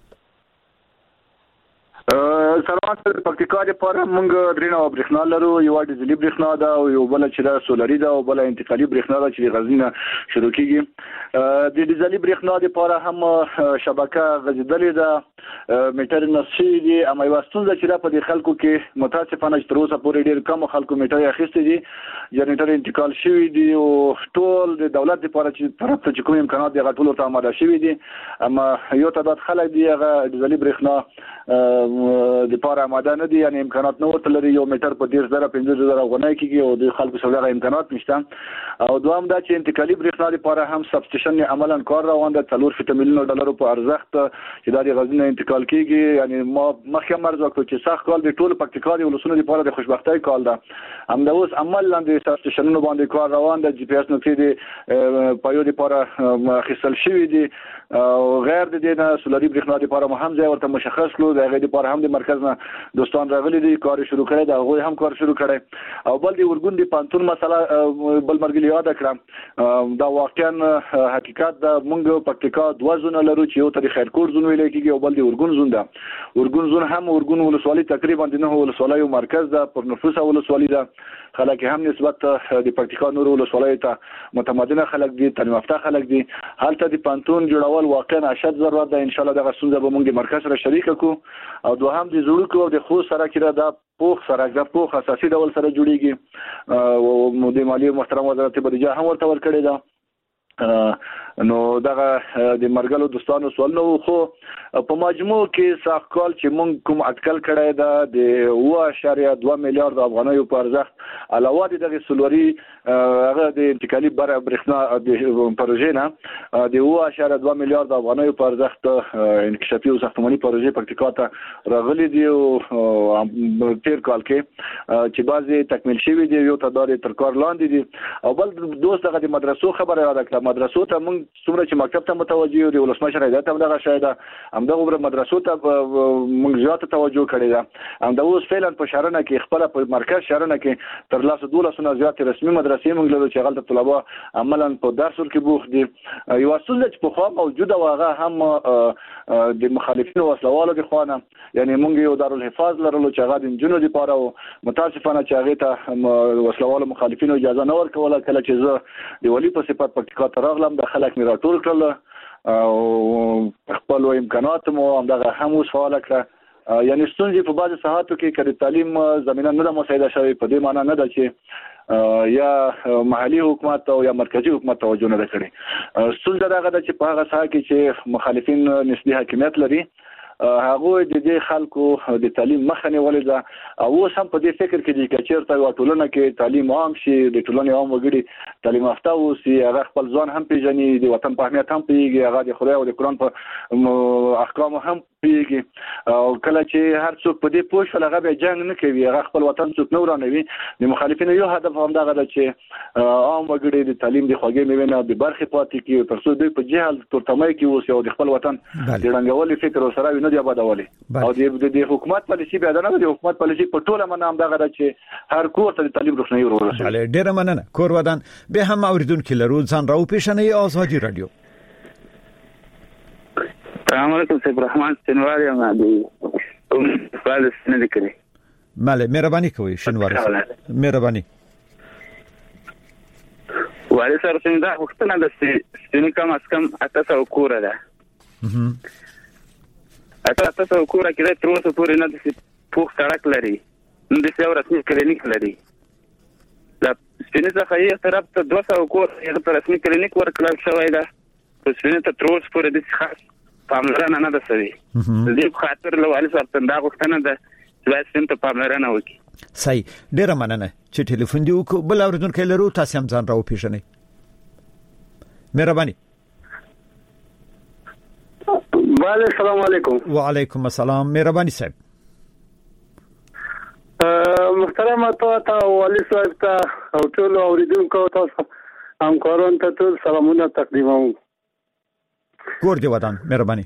سلام د پکتیکا لپاره موږ درینه برېښنا لرو، یو ډیزلي برېښنا ده او یو بل چې دا سولري ده او بل انتقالي برېښنا ده چې غزنینه شروع کیږي. د ډیزلي برېښنا لپاره هم شبکه غځیدلې ده، میټر نصفي دي، اما یو ستونزه چې را په دې خلکو کې متاسفانه چې تر اوسه پورې ډیر کم خلکو میټر اخیستي دي، جنریټر انتقال شوی دی او ټول د دولت لپاره چې طرف ته کوم امکانات دی غټول ته آماده شوی دي، اما یو تعداد خلک دی هغه ډیزلي برېښنا د پاره آماده نه دي، یعنی امکانات نه ورته لري. یو میټر په ډیر زره پنځه زره غونای کیږي او د خلکو سره امکانات نشته. او دوام دا چې انتقالي برېښنا لپاره هم سبسټیشن عملاً کار روان ده، څلور فیصد میلیون ډالر په ارزښت چې د غزنه انتقال کیږي. یعنی ما مخکې مرز وکړو چې سخت کال د ټول پکتیکا د ولسونو لپاره د خوشبختۍ کال ده. هم دا اوس عمل لاندې سبسټیشنونو باندې کار روان ده، جی پی اس نقطې د پایو لپاره خصل شوی دي او غیر د دې نه سولري برېښنا لپاره هم ځای ورته مشخص کړو. د غیر لپاره هم د مرکز نه دوستان راغلي دي، کار شروع کړی دا، هغه هم کار شروع کړی. او بل دی ورګون دی پانتون مسله بل مرګ یاد کړم، دا واقعا حقیقت دا مونږ پکتیکا دوه زونه لرو چې یو ته خیرکوټ زون ویل کېږي او بل دی ورګون زون ده. ورګون زون هم ورګون ولسوالۍ تقریبا د نه ولسوالۍ مرکز ده، پر نفوس ولسوالۍ ده، خلک هم نسبت د پکتیکا نور ولسوالۍ ته متمدنه خلک دي، تعلیم یافته خلک دي. حالت د پانتون جوړول واقعا اشد ضرورت ده. ان شاء الله دغه څنګه به مونږ مرکز سره شریک کو او دوهم د زړو کو د خو سره کې دا پوخ سره د پوخ اساسي ډول سره جوړیږي او د مالیې محترم وزارت بودیجه هم ورته ورکړی ده. نو دغه د مرګلو دوستانو سوال نو خو په مجموع کې ساخ کال چې مونږ کوم اټکل کړی دا د اوه اشاریه دوه میلیارډ افغانیو په ارزښت علاوه د دغه سولوري هغه د انتقالي برېښنا د پروژې نه د اوه اشاریه دوه میلیارډ افغانیو په ارزښت انکشافي او ساختماني پروژې پکتیکا ته راغلي دي او تیر کال کې چې بعضي تکمیل شوي دي، یو تعداد تر کار لاندې دي. او بل دوست دغه د مدرسو خبره یاد کړه، مدرسو ته مونږ څومره چې مکتب ته متوجه یو، د ولسمشر هدایت هم دغه شاید همدغه مدرسو ته مونږ زیاته توجه کړې ده. همدا اوس فعلا په شهرونه کې خپل په مرکز شهرونه کې تر لاسه دولسونه زیات رسمي مدرسې مونږ لرو چې غلط طلبه عملاً په درس ورکې بوخت دي. یو څه چې په خوا موجوده واغه هم د مخالفینو وسلوالو د خوانه، یعنی مونږ یو دارالحفاظ لرلو چې هغه د جنونو لپاره او متاسفانه چې هغه ته وسلوالو مخالفینو اجازه نه ورکوله. کله چې زه د ولی په صفت پکتیکا ته راغلم د خلک مې راټول کړل او خپل امکانات مو هم دغه هم اوس فعال کړه. یعنی ستونزې په بعضو ساحاتو کې کړي تعلیم زمينه نه ده مساعده شوی، په دې معنی نه ده چې یا محلي حکومت او یا مرکزی حکومت توجه نه کړي. ستونزه دغه ده چې په هغه ساحه کې چې مخالفین نسبی حاکمیت لري هغه د دې خلکو د تعلیم مخه نیولې ده او اوس هم په دې فکر کې دي چې چیرته یو ټولنه کې تعلیم عام شي، د ټولنې عام وګړي تعلیم یافته اوسي، هغه خپل ځان هم پیژني، د وطن په اهمیت هم پیږي، هغه د خدای او د قرآن په احکام هم پیږي. او کله چې هر څوک په دې پوه شول هغه به جنگ نه کوي، هغه خپل وطن څوک نه ورانوي. د مخالفینو یو هدف هم دغه ده چې عام وګړي د تعلیم د خوږې میوې نه بې برخې پاتې کړي، تر څو دوی په جهل تورتمۍ کې اوسي او د خپل وطن د ړنګولو فکر سره نه دی آبادولي. او د حکومت پالیسي به نه د حکومت پالیسي په ټوله منه هم دغه ده چې هر کور ته د تعلیم روښنايي ورورسي.
بله ډیره مننه. کور ودان به هم اوریدونکو لرو ځان راو پیښنې آزادي رادیو.
السلام علیکم سید رحمان سنواری یم دی سوال سن لیکلی.
بله مهرباني کوئ شنواری مهرباني.
ولی سره څنګه وختونه د سپینې کم اس کم اته سو کوره ده. اته اته سو کوره کې تر اوسه پورې نه د پوخ سړک لري، نه د یو رسمي کلینیک لري. د سپینې څخه یې طرف ته دوه سو کوره یو پر رسمي کلینیک ورکړل شوی ده، په سپینې ته تر اوسه پورې د خاص پاملرنه نه ده شوې. د دې خاطر له والي صاحب څخه دا غوښتنه ده چې باید سپین ته پاملرنه وکړي.
صحیح، ډیره مننه چې ټلیفون دی وکړو. بل اوریدونکو لرو، تاسو هم ځان راو پیژنئ. مهرباني.
بله السلام علیکم.
وعلیکم السلام. مهرباني صاحب.
سلام ته والي صاحب ته او ټول اوریدونکو تاسو همکارانو ته ټول سلامونه تقدیموم.
کور دی ودان مهرباني.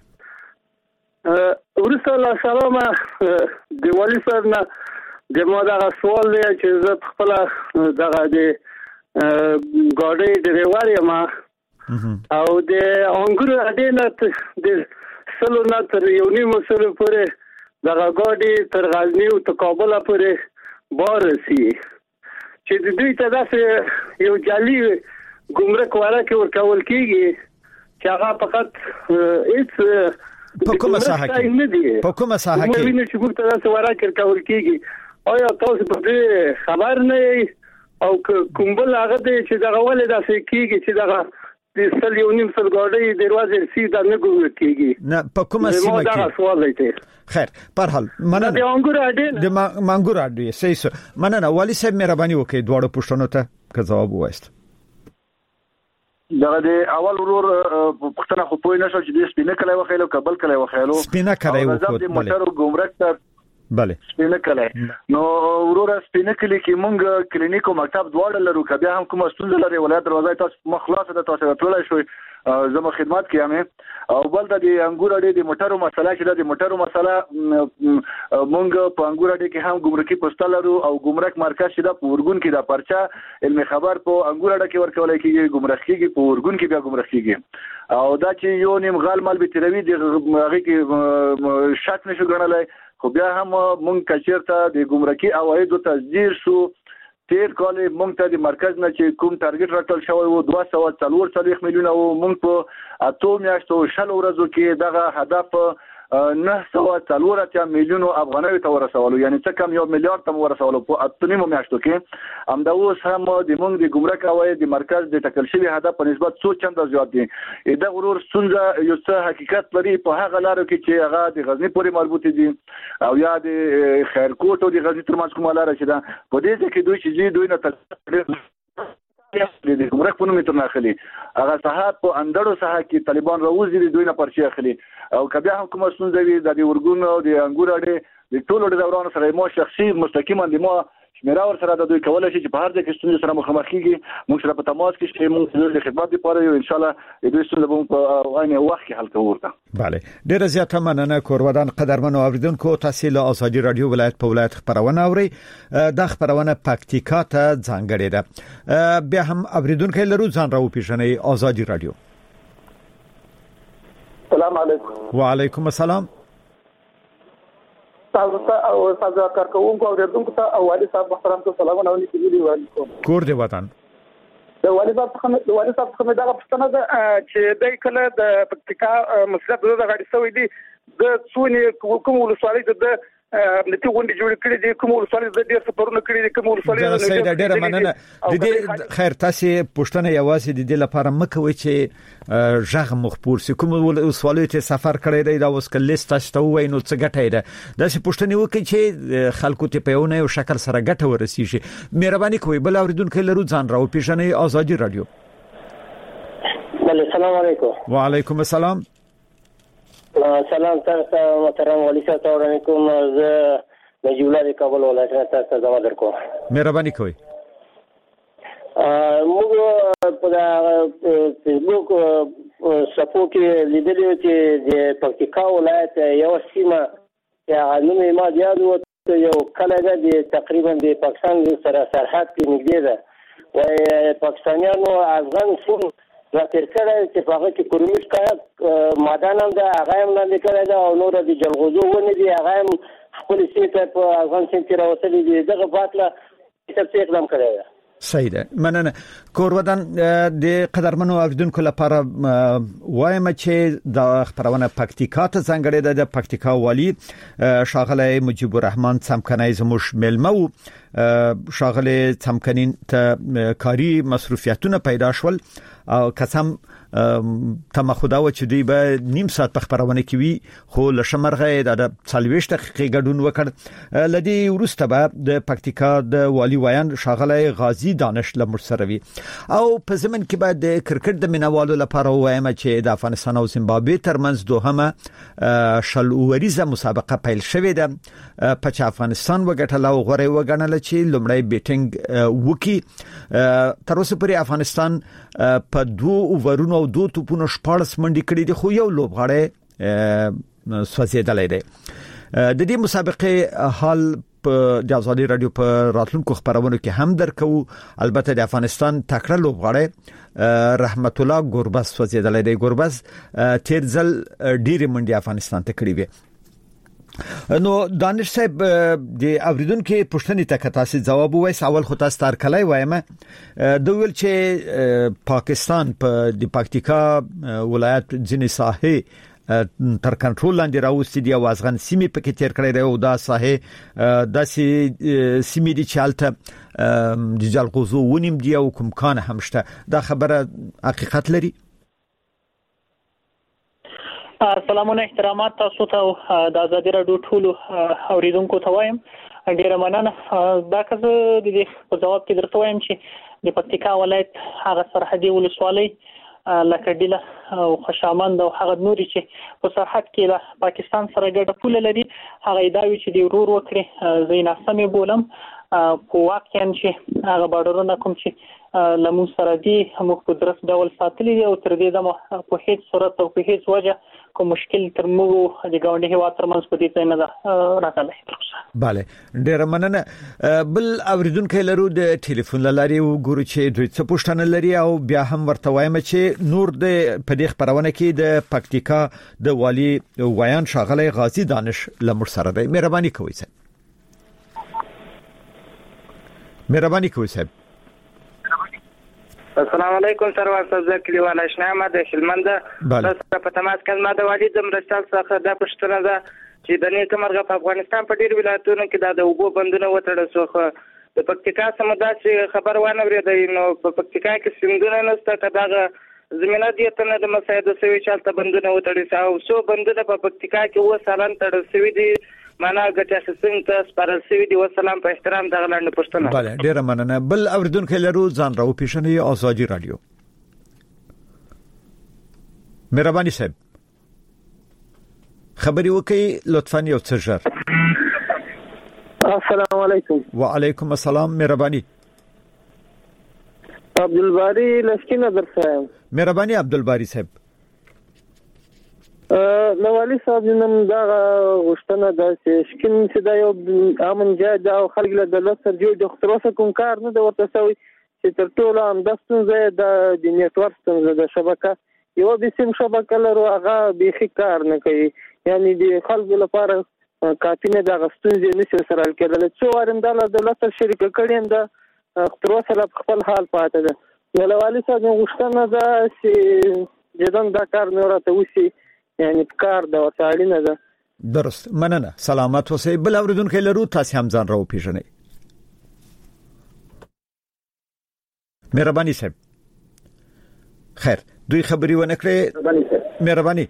ورسره له سلامه د والي صاحب نه د ما دا سوال دی چې زه خپل دغه د ګاډي ډرایور یم او د انګورو اډې د سلو نه تر یو نیم سلو پورې دغه ګاډي تر غزنی او تر کابل پورې بارسي چې د دوی ته داسې یو جالي ګمرک ورکه ورکول کیږي چې هغه فقط هیڅ
په کومه ساحه کې په کومه ساحه کې
موږ وینو چې موږ ته څه ورکه کول کیږي آیا تاسو په دې خبر نه او کوم بل هغه دې چې دغه ولې داسې کیږي چې دغه د سل یو نیم سل ګاډي دروازه سي د نه ګورل کیږي
نه په کومه سیمه کې
دا سوال دی.
خیر پر حال مننه
د انګور اډې
د منګور اډې صحیح مننه والي صاحب مهرباني وکړئ دواړو پوښتنو ته که جواب وایست.
دغه د اول ورور پښتنه خو پوی نشو چې د سپینه کله وخیلو کابل کله وخیلو
سپینه کله وخت
د موټر ګمرک ته
bale
سپینه کله نو ورور سپینه کلی کې مونږ کلینیک او مکتب دواړه لرو کبه هم کومه ستونزه لري ولایت دروازه تاسو مخلاصه د تاسو ټولای شوي زمو خدمات کیامه او بل د انګور اډې د موټرو مسله چې د موټرو مسله مونږ په انګور اډې کې هم ګمرکي پوسټل لرو او ګمرک مرکز چې د پورګون کې د پرچا علمي خبر په انګور اډې کې ورکول کېږي ګمرک کېږي په پورګون کې بیا ګمرک کېږي او دا چې یو نیم غال مال به تروي د هغه کې شک نشو ګڼلای خو بیا هم مونږ کچیرته د ګمرکي اوایدو تصدیر شو تیر کال مونږ ته د مرکز نه چې کوم ټارګټ راټول شوی وو دوه سوه څلور څلوېښت میلیونه او مونږ په اته میاشتو شل ورځو کې دغه هدف نه سوه څلور اتیا میلیونو افغانۍ ته ورسولو یعنی څه کم یو میلیارډ ته ورسولو په اته نیمو میاشتو کې همدا اوس هم د مونږ د ګمرک اواید د مرکز د ټاکل شوی هدف په نسبت څو چنده زیات دي دا غرور ستونزه یو څه حقیقت لري په هغه لارو کې چې هغه د غزنی پورې مربوط دي او یا د خیرکوټ او د غزنی ترمنځ کومه لار چې دا په دې کې دوی چې دوی نه تل د ګمرک په نوم تر ناخلي هغه صحات په اندړو ساحه کې طالبان راوځي د دوی نه پرچی اخلي او کبه هم کومه ستونزه وي د ورګون او د انګور اډې د ټولو د دوران سره مو شخصي مستقیما د مو شمیره ور سره د دوی کولای شي چې په هر ځای کې ستونزې سره مخامخ کیږي موږ سره په تماس کې چې موږ د خدمت لپاره یو ان شاء الله د دوی ستونزې به په عین وخت کې حل کوو ورته.
bale ډیر زیاته مننه کورودان قدرمنو اوریدونکو تاسو له ازادي رادیو ولایت په ولایت خبرونه اوري د خبرونه پکتیکا ته ځانګړې ده بیا هم اوریدونکو لرو ځان راو پیژنې ازادي رادیو.
السلام علیکم.
وعلیکم السلام.
تاسو ته او تاسو کارکونکو او اوریدونکو ته او والي صاحب محترم ته سلامونه ولیکلي وعلیکم.
کور دی وطن.
د والي صاحب څخه د والي صاحب څخه دا پوښتنه ده چې د کله د پکتیکا مسله د غړي سوي دي د څونی کوم ولسوالۍ د امنیتي غونډې جوړ کړې دي کوم ولسوالۍ د ډیر سفرونه کړې دي کوم ولسوالۍ
د سید ډیر مننه د دې خیر تاسو پوښتنه یوازې د دې لپاره مکوي چې ژغ مخبور سي کوم ولسوالۍ ته سفر کړی دی دا اوس کله تاسو ته وای نو څه ګټه ده دا څه پوښتنه وکړي چې خلکو ته په یو نه یو شکل سره ګټه ورسیږي مهرباني کوئ بل اوریدونکو لرو ځان راو پیژنې ازادي رادیو.
السلام علیکم.
وعلیکم السلام.
سلام تاسو محترم والي صاحب ته وعلیکم زه نجیب الله کابل ولایت ته تاسو درکو
مهرباني کوئ.
موږ په فیسبوک صفو کې لیدلو چې د پکتیکا ولایت یو سیمه یا نومي ما یادو یو کله د تقریبا د پاکستان سره سرحد کې نږدې ده او پاکستانیانو افغان فون دا تر کله چې په هغه کې کورمیش کایا مادان هم دا هغه هم نه کړی دا او نور د جلغوزو ونه دي هغه هم خپل سیمه په افغان سیمه کې راوصلي دي دغه فاصله څه اقدام کړی دی.
صحیح ده مننه کورودان د قدرمنو اوریدونکو لپاره وایم چې د خبرونه پکتیکا ته څنګه ده د پکتیکا والی شاغله مجيب الرحمن څمکنای زموش ملمو شاغله څمکنین ته کاری مصروفیتونه پیدا شول او قسم تم خدا و چې دوی به نیم ساعت په خبرونه کې وي خو لشمرغه د څلويشت دقیقې ګډون وکړ. لدی ورسته به د پکتیکا د والی ویان شاغله غازی دانش لمر سروي او په زمن کې به د کرکټ د مینوالو لپاره وایم چې د افغانستان او زیمبابوې ترمنځ دوهمه شلوریزه مسابقه پیل شوې ده په چې افغانستان وګټل او غوړې وګڼل چې لومړی بیټینګ وکي. تر اوسه پورې افغانستان په دوه اوورونو او دوه توپونو شپاړس منډي کړې دي خو یو لوبغاړی سوځیدلې ده. د دې مسابقې حال په د ازادي رادیو په راتلونکو خبرونو کې هم درکو. البته د افغانستان تکړه لوبغاړی رحمت الله ګوربز سوځیدلې ده. ګوربز تیر ځل ډېر منډي افغانستان ته کړې وي. نو دانش صاحب د اوریدونکو پوښتنې ته تاسو جواب وایي. اول خو تاسو تر کله وایم د ویل چې پاکستان په د پکتیکا ولایت ځینې ساحې تر کنټرول لاندې راوستي دي او افغان سیمې پکې تیر کړی دی او دا ساحې داسې سیمې دي چې حالت د جلغوزو ونیم دی او کوم کان هم شته. دا خبره حقیقت لري؟
سلامونه احترامات تاسو ته د ازادي رادیو ټولو اوریدونکو ته وایم ډیره مننه. دا کزه د دې په جواب کې درته وایم چې د پکتیکا ولایت هغه سرحدي ولسوالۍ لکه ډیله او خشامند او هغه نوري چې په سرحد کې له پاکستان سره ګډه پوله لري هغه ادعوی چې د ورور وکړي زینا سمې بولم په واقعا چې هغه بارډرونه کوم چې لمو سره دي موږ په درس ډول ساتلي دي او تر دې دمه په هیڅ صورت او په هیڅ وجه کوم مشکل تر موږ د ګاونډي هیواد ترمنځ په دې ځای نه ده راغلی.
bale ډیر مننه. بل اوریدونکو لرو د ټلیفون لاري وګورو چې دوی څه پوښتنه لري او بیا هم ورته وایم چې نور د په دې خبرونه کې د پکتیکا د والی ویان شاغله غازی دانش لمر سره دی. مهرباني کوئ صاحب. مهرباني کوئ صاحب.
السلام علیکم سروان صاحب کلیوال آشنا ما د هلمند بس په تماس کې ما د والي د مرستال څخه د پښتنه ده چې د نیکه مرغه په افغانستان په ډیر ولایتونو کې د اوبو بندونه وټړل شو. د پکتیکا سمدا چې خبر وانه ورېدای نو په پکتیکا کې سیندونه نسته کداغه زمينه دي ته د مسایدو سوي چالت بندونه وټړل او سو بندونه په پکتیکا کې و سالان تړل سوي دي معنا ګټه خصم ته سپارل سوي دي. والسلام په احترام دغه لاندې پښتنه.
bale ډیر مننه. بل اوریدونکو لرو ځان راو پیښنې ازادي رادیو. مهرباني صاحب خبري وکي لطفا یو څه ژر.
السلام علیکم.
وعلیکم السلام. مهرباني.
عبدالباری لشکینه درسایم.
مهرباني عبدالباری صاحب.
نو والی صاحب نن دا غشتنه د شکین چې دا یو امن جای دا خلک له دولت سره جوړ د خطرسه کوم کار نه د ورته سوي چې تر ټولو هم د ستونزې د نتورک ستونزې د شبکه یو د سیم شبکه لرو هغه بيخي کار نه کوي. یعنی د خلکو لپاره کافي نه د ستونزې نشي سره کېدل. څو وارم د دولت سره شریک کړي د خطرسه خپل حال پاتې ده. نو والی صاحب غشتنه دا چې جدن دا کار نه راته وسی یعنی کار دا وساړینه ده.
درست مننه. سلامت اوسئ. بل اوریدونکو لرو تاسو هم ځان راو پیژنئ. مهرباني صاحب. خیر دوی خبري ونه کړې. مهرباني.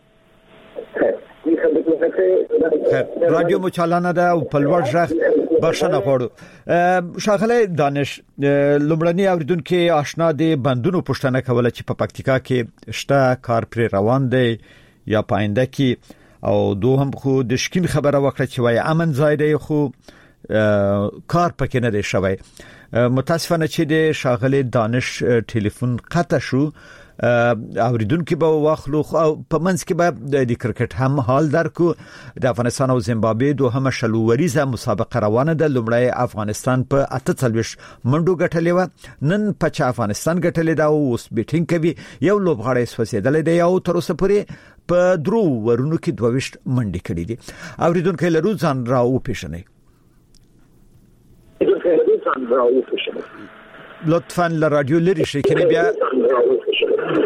خیر رادیو مو چالانه ده او په لوړ ځای بخښنه غواړو. شاغله دانش لومړنی اوریدونکو آشنا دي بندونو پښتنه کوله چې په پکتیکا کې شته کار پر روان دی یا پاینده کې او دوهم خو د شکین خبره وکړه چې وای امن ځای دی خو کار پکې نه دی شوی. متاسفانه چې د شاغله دانش ټلیفون قطع شو. اوریدونکو به واخلو په منځ کې به د کرکټ هم حال درکو. د افغانستان او زیمبابوې دوهمه شلوریزه مسابقه روانه ده. لومړی افغانستان په اته څلويش منډو ګټلې و. نن په چا افغانستان ګټلې دا او اوس بیټینګ کوي. یو لوبغاړی سوځیدل دی او تر اوسه پورې په درو ورونو کې دوه وشت منډي کړې دي. اوریدونکو لرو ځان راو پیښنې. لطفاً ل رادیو لري شي کې بیا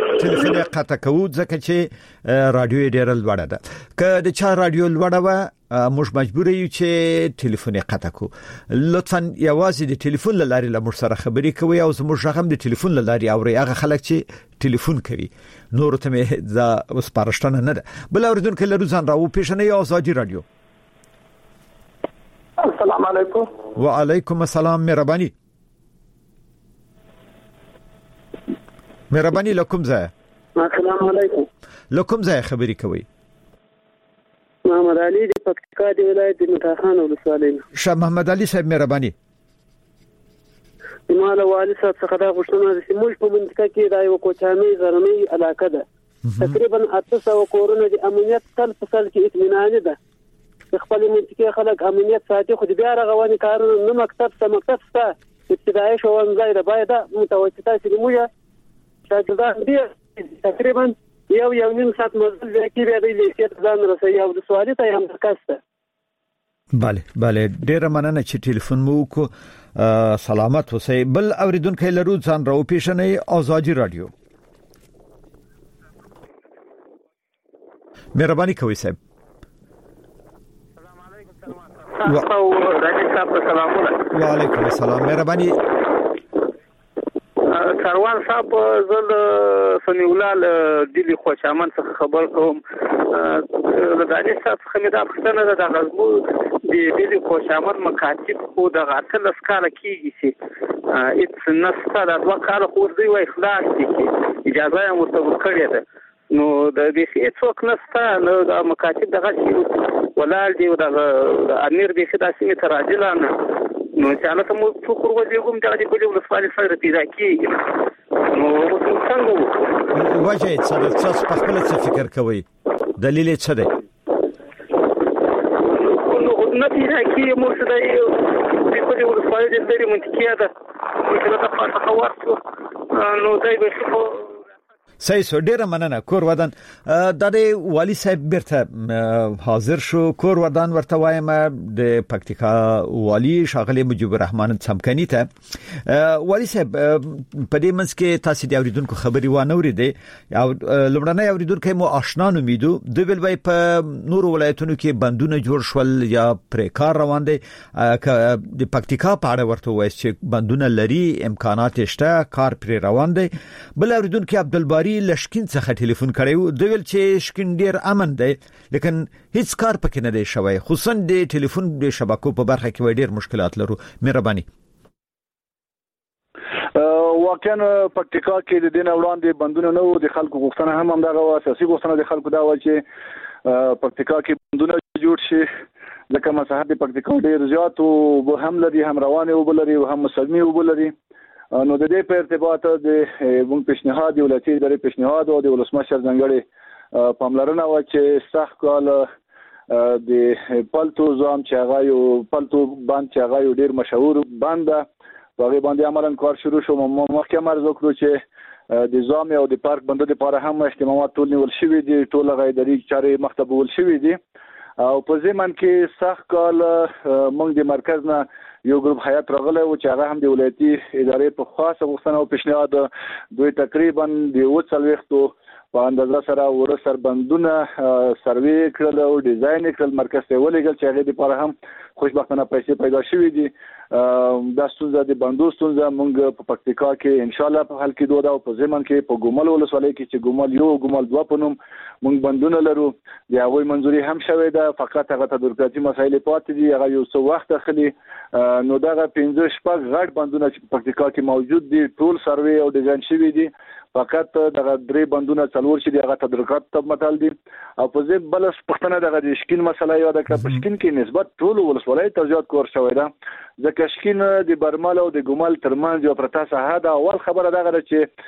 ټلیفون قطع کوو ځکه چې رادیو ډیر لوړه ده. که د چا رادیو لوړه و موږ مجبور یو چې ټلیفون قطع کو. لطفا یوازې د ټلیفون لارې لمر سره خبرې کوي او زموږ رقم د ټلیفون لارې اوري هغه خلک چې ټلیفون کوي. نور ته مې دا اوس پارشتنه نه ده. بل اوریدونکو لرو ځان راو پیښنه یو ازادي رادیو.
السلام علیکم.
وعلیکم السلام. مهرباني مهرباني لکم ځای.
السلام علیکم.
لکم ځای خبرې کوي.
محمد علي د پکتیکا د ولایت د متاخان ولسوالۍ.
شاه محمد علي صاحب مهرباني.
مال والي صاحب څخه دا غوښتنه ده چې موږ په منطقه کې دا یو کوچاني غرنۍ علاقه ده. تقریبا اته سوه کورونه د امنیت تل په سل کې اطمینان ده. خپل منطقه خلک امنیت ساتي خو بیا رغونې کارونه نه مکتب څه مکتب څه ابتدایي ښوونځی ده باید متوسطه چې موږ شاګردان دي تقریبا یو یو نیم ساعت مزل کې بیا د لیسې ځان رسوي او د سوالي ته هم کسته.
bale bale ډیره مننه چې ټلیفون مو کو. سلامت اوسئ. بل اوریدونکو لرو ځان راو پیښنې ازادي رادیو. مهرباني کوي صاحب.
او راځي تاسو سلامونه.
وعلیکم السلام. مهرباني.
کاروان صاحب زل سنیولال دلی خوشامن څخه خبر کوم. لدانې صاحب څخه مې دا پوښتنه ده د غزمو د دلی خوشامن مکاتب خو د غاتل اسکاله کیږي چې اټس نستا د دوه کال خو دوی وای خلاص دي چې اجازه یې مرتبط کړې ده. نو د دې هیڅ څوک نستا نو د مکاتب دغه شی ولال دی د امیر د خداسي می تراجلانه نو چې انا ته مو فکر وځي کوم چې د کلیو لسوالي سره پیدا کیږي. نو څنګه وو
وجه څه د څه په خپل څه فکر کوي دلیل څه دی؟
نو پیدا کیږي مو څه دی د کلیو لسوالي د ډېری منطقه ده چې دا په تاسو ورته نو دای به
صحیح سو. ډیره مننه. کور ودان د دې والی صاحب بیرته حاضر شو. کور ودان ورته وایم د پکتیکا والی شاغلی مجيب الرحمن څمکني ته. والی صاحب په دې منځ کې تاسو د اوریدونکو خبري و نه اوریدې او لمړنۍ اوریدونکو مو آشنا نومیدو د ویل وای په نور ولایتونو کې بندونه جوړ شول یا پرې کار روان دي. د پکتیکا په اړه ورته وایي چې بندونه لري امکانات شته کار پرې روان دي. بل اوریدونکو عبدالباری لشکین څخه ټلیفون کړیو د ویل چې شکین ډیر امن دی لیکن هیڅ کار پکې نه دی شوی خصوصا د ټلیفون د شبکو په برخه کې ډیر مشکلات لرو. مهرباني.
واقعا پکتیکا کې د دین وړاندې بندونه نه وو. د خلکو غوښتنه هم هم دغه اساسي غوښتنه د خلکو دا و چې پکتیکا کې بندونه جوړ شي لکه مساحت د پکتیکا ډیر زیات او هم لري هم روانه او بلري او هم مسلمي او بلري. نو د دې په ارتباط د مونږ پیشنهاد یو لتی د پیشنهاد او د ولسمشر ځنګړي پاملرنه و چې سخت کال د پلتو ځام چې هغه یو پلتو باندې چې هغه یو ډیر مشهور باند هغه باندې عملاً کار شروع شو. مخکې مرز وکړو چې د ځام او د پارک بندو لپاره هم اهتمامات ټول نیول شوی دي. ټول غیدري چارې مختبول شوی دي او په ځمن کې سخت کال مونږ د مرکز نه یو ګروپ حیات راغله او چې هغه هم د ولایتي ادارې په خاصه غوښتنه او پیشنهاد دوی تقریبا د وڅل وختو په اندازه سره ورسر بندونه سروي کړل او ډیزاین کړل مرکز ته ولېګل چې هغه لپاره هم خوشبختانه پیسې پیدا شوې دي. دا ستونزه د بندو ستونزه مونږ په پکتیکا کې ان شاء الله په حل کې دوه او په ځمن کې په ګومل ولسوالۍ کې چې ګومل یو ګومل دوه په نوم مونږ بندونه لرو. د هغوی منځوري هم شوې ده فقط هغه تدارکاتي مسایل پاتې دي. هغه یو څو وخت اخلي. نو دا پنځه شپږ غټ بندونه چې په پکتیکا کې موجود دي ټول سروي او ډیزاین شوي دي. فقط دغه درې بندونه څلور چې دغه تدارکات ته متعال دي او په ځې بل پښتنه دغه د شکین مسله یو د کپشکین کې نسبت ټول ولسوالۍ ته زیات کور شوی ده. ځکه شکین د برمل او د ګومل ترمنځ یو پرتا ساحه ده. اول خبره دغه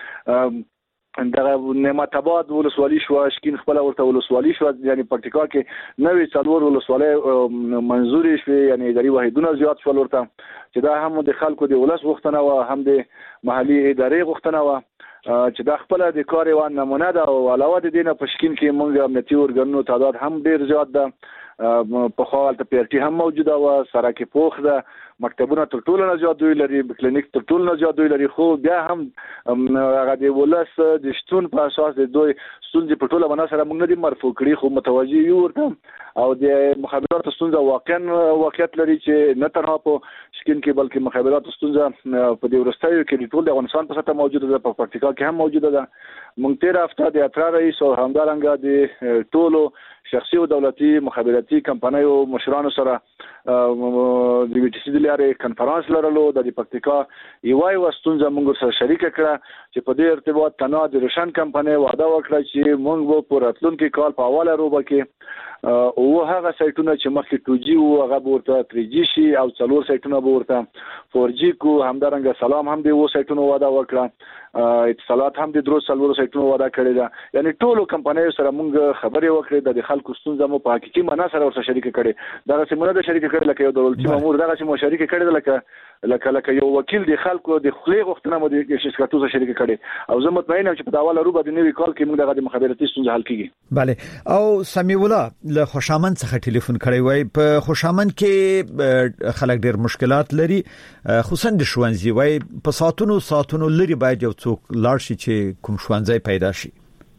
چې دغه نعمت آباد ولسوالۍ شو شکین خپل ورته ولسوالۍ شو یعنی پکتیکا کې نوې څلور ولسوالۍ منځوري شوه یعنی اداري واحدونه زیات شول ورته چې دا هم د خلکو د ولس غوښتنه او هم د محلي ادارې غوښتنه و چې دا خپل د کار یو نمونه ده او علاوه د دینه په شکین کې موږ امنیتي ورګنو تعداد هم ډیر زیات ده. په خپل ته پیرټي هم موجوده و سره کې پوخ ده مکتبونه تر ټولو نه زیات دوی لري کلینیک تر ټولو نه زیات دوی لري خو بیا هم هغه د ولس د شتون په اساس د دوی ستونزې په ټوله باندې سره موږ نه دي مرفوع کړي خو متوجي یو ورته او د مخابراتو ستونزه واقعا واقعیت لري چې نه تنها په شکین کې بلکې مخابراتو ستونزه په دې ورستیو کې ټول د افغانستان په سطح موجوده ده، په پکتیکا کې هم موجوده ده. مونږ تیر هفته د اترا رئیس او همدارنګه د ټولو شخصي او دولتي مخابراتي کمپنیو مشرانو سره د وی ټي سي د لارې کنفرانس لرلو. د پکتیکا یوای وستونزه مونږ سره شریک کړه چې په دې ارتباط تنها د روشن کمپنی وعده وکړه چې مونږ په راتلونکي کال په اوله روبه کې او هغه سایټونه چې مخکې ټو جی او هغه ورته تری جی شي او څلور سایټونه ورته فور جی کو همدارنګه سلام هم دی و سایټونه وعده وکړه، اتصالات هم د درو څلور سایټونو وعده کړی ده. یعنی ټولو کمپنیو سره مونږ خبرې وکړې د خلکو ستونزه مو په حقيقي معنا سره ورسره شریک کړي. دا چې موږ د شریک کړي لکه یو دولتي مامور دا چې مو شریک کړي لکه لکه لکه یو وکیل د خلکو د خلې غوښتنه مو د شرکتو سره شریک کړي او زه مطمئن یم چې په داواله روبه د نوي کال کې موږ دغه مخابراتي ستونزه حل کیږي.
bale او سمیع الله له خوشامند څخه ټلیفون کړی وای په خوشامند کې خلک ډېر مشکلات لري، خصوصا د شوانځي وای په ساتونو ساتونو لري باید یو څوک لاړ شي چې کوم شوانځي پیدا شي.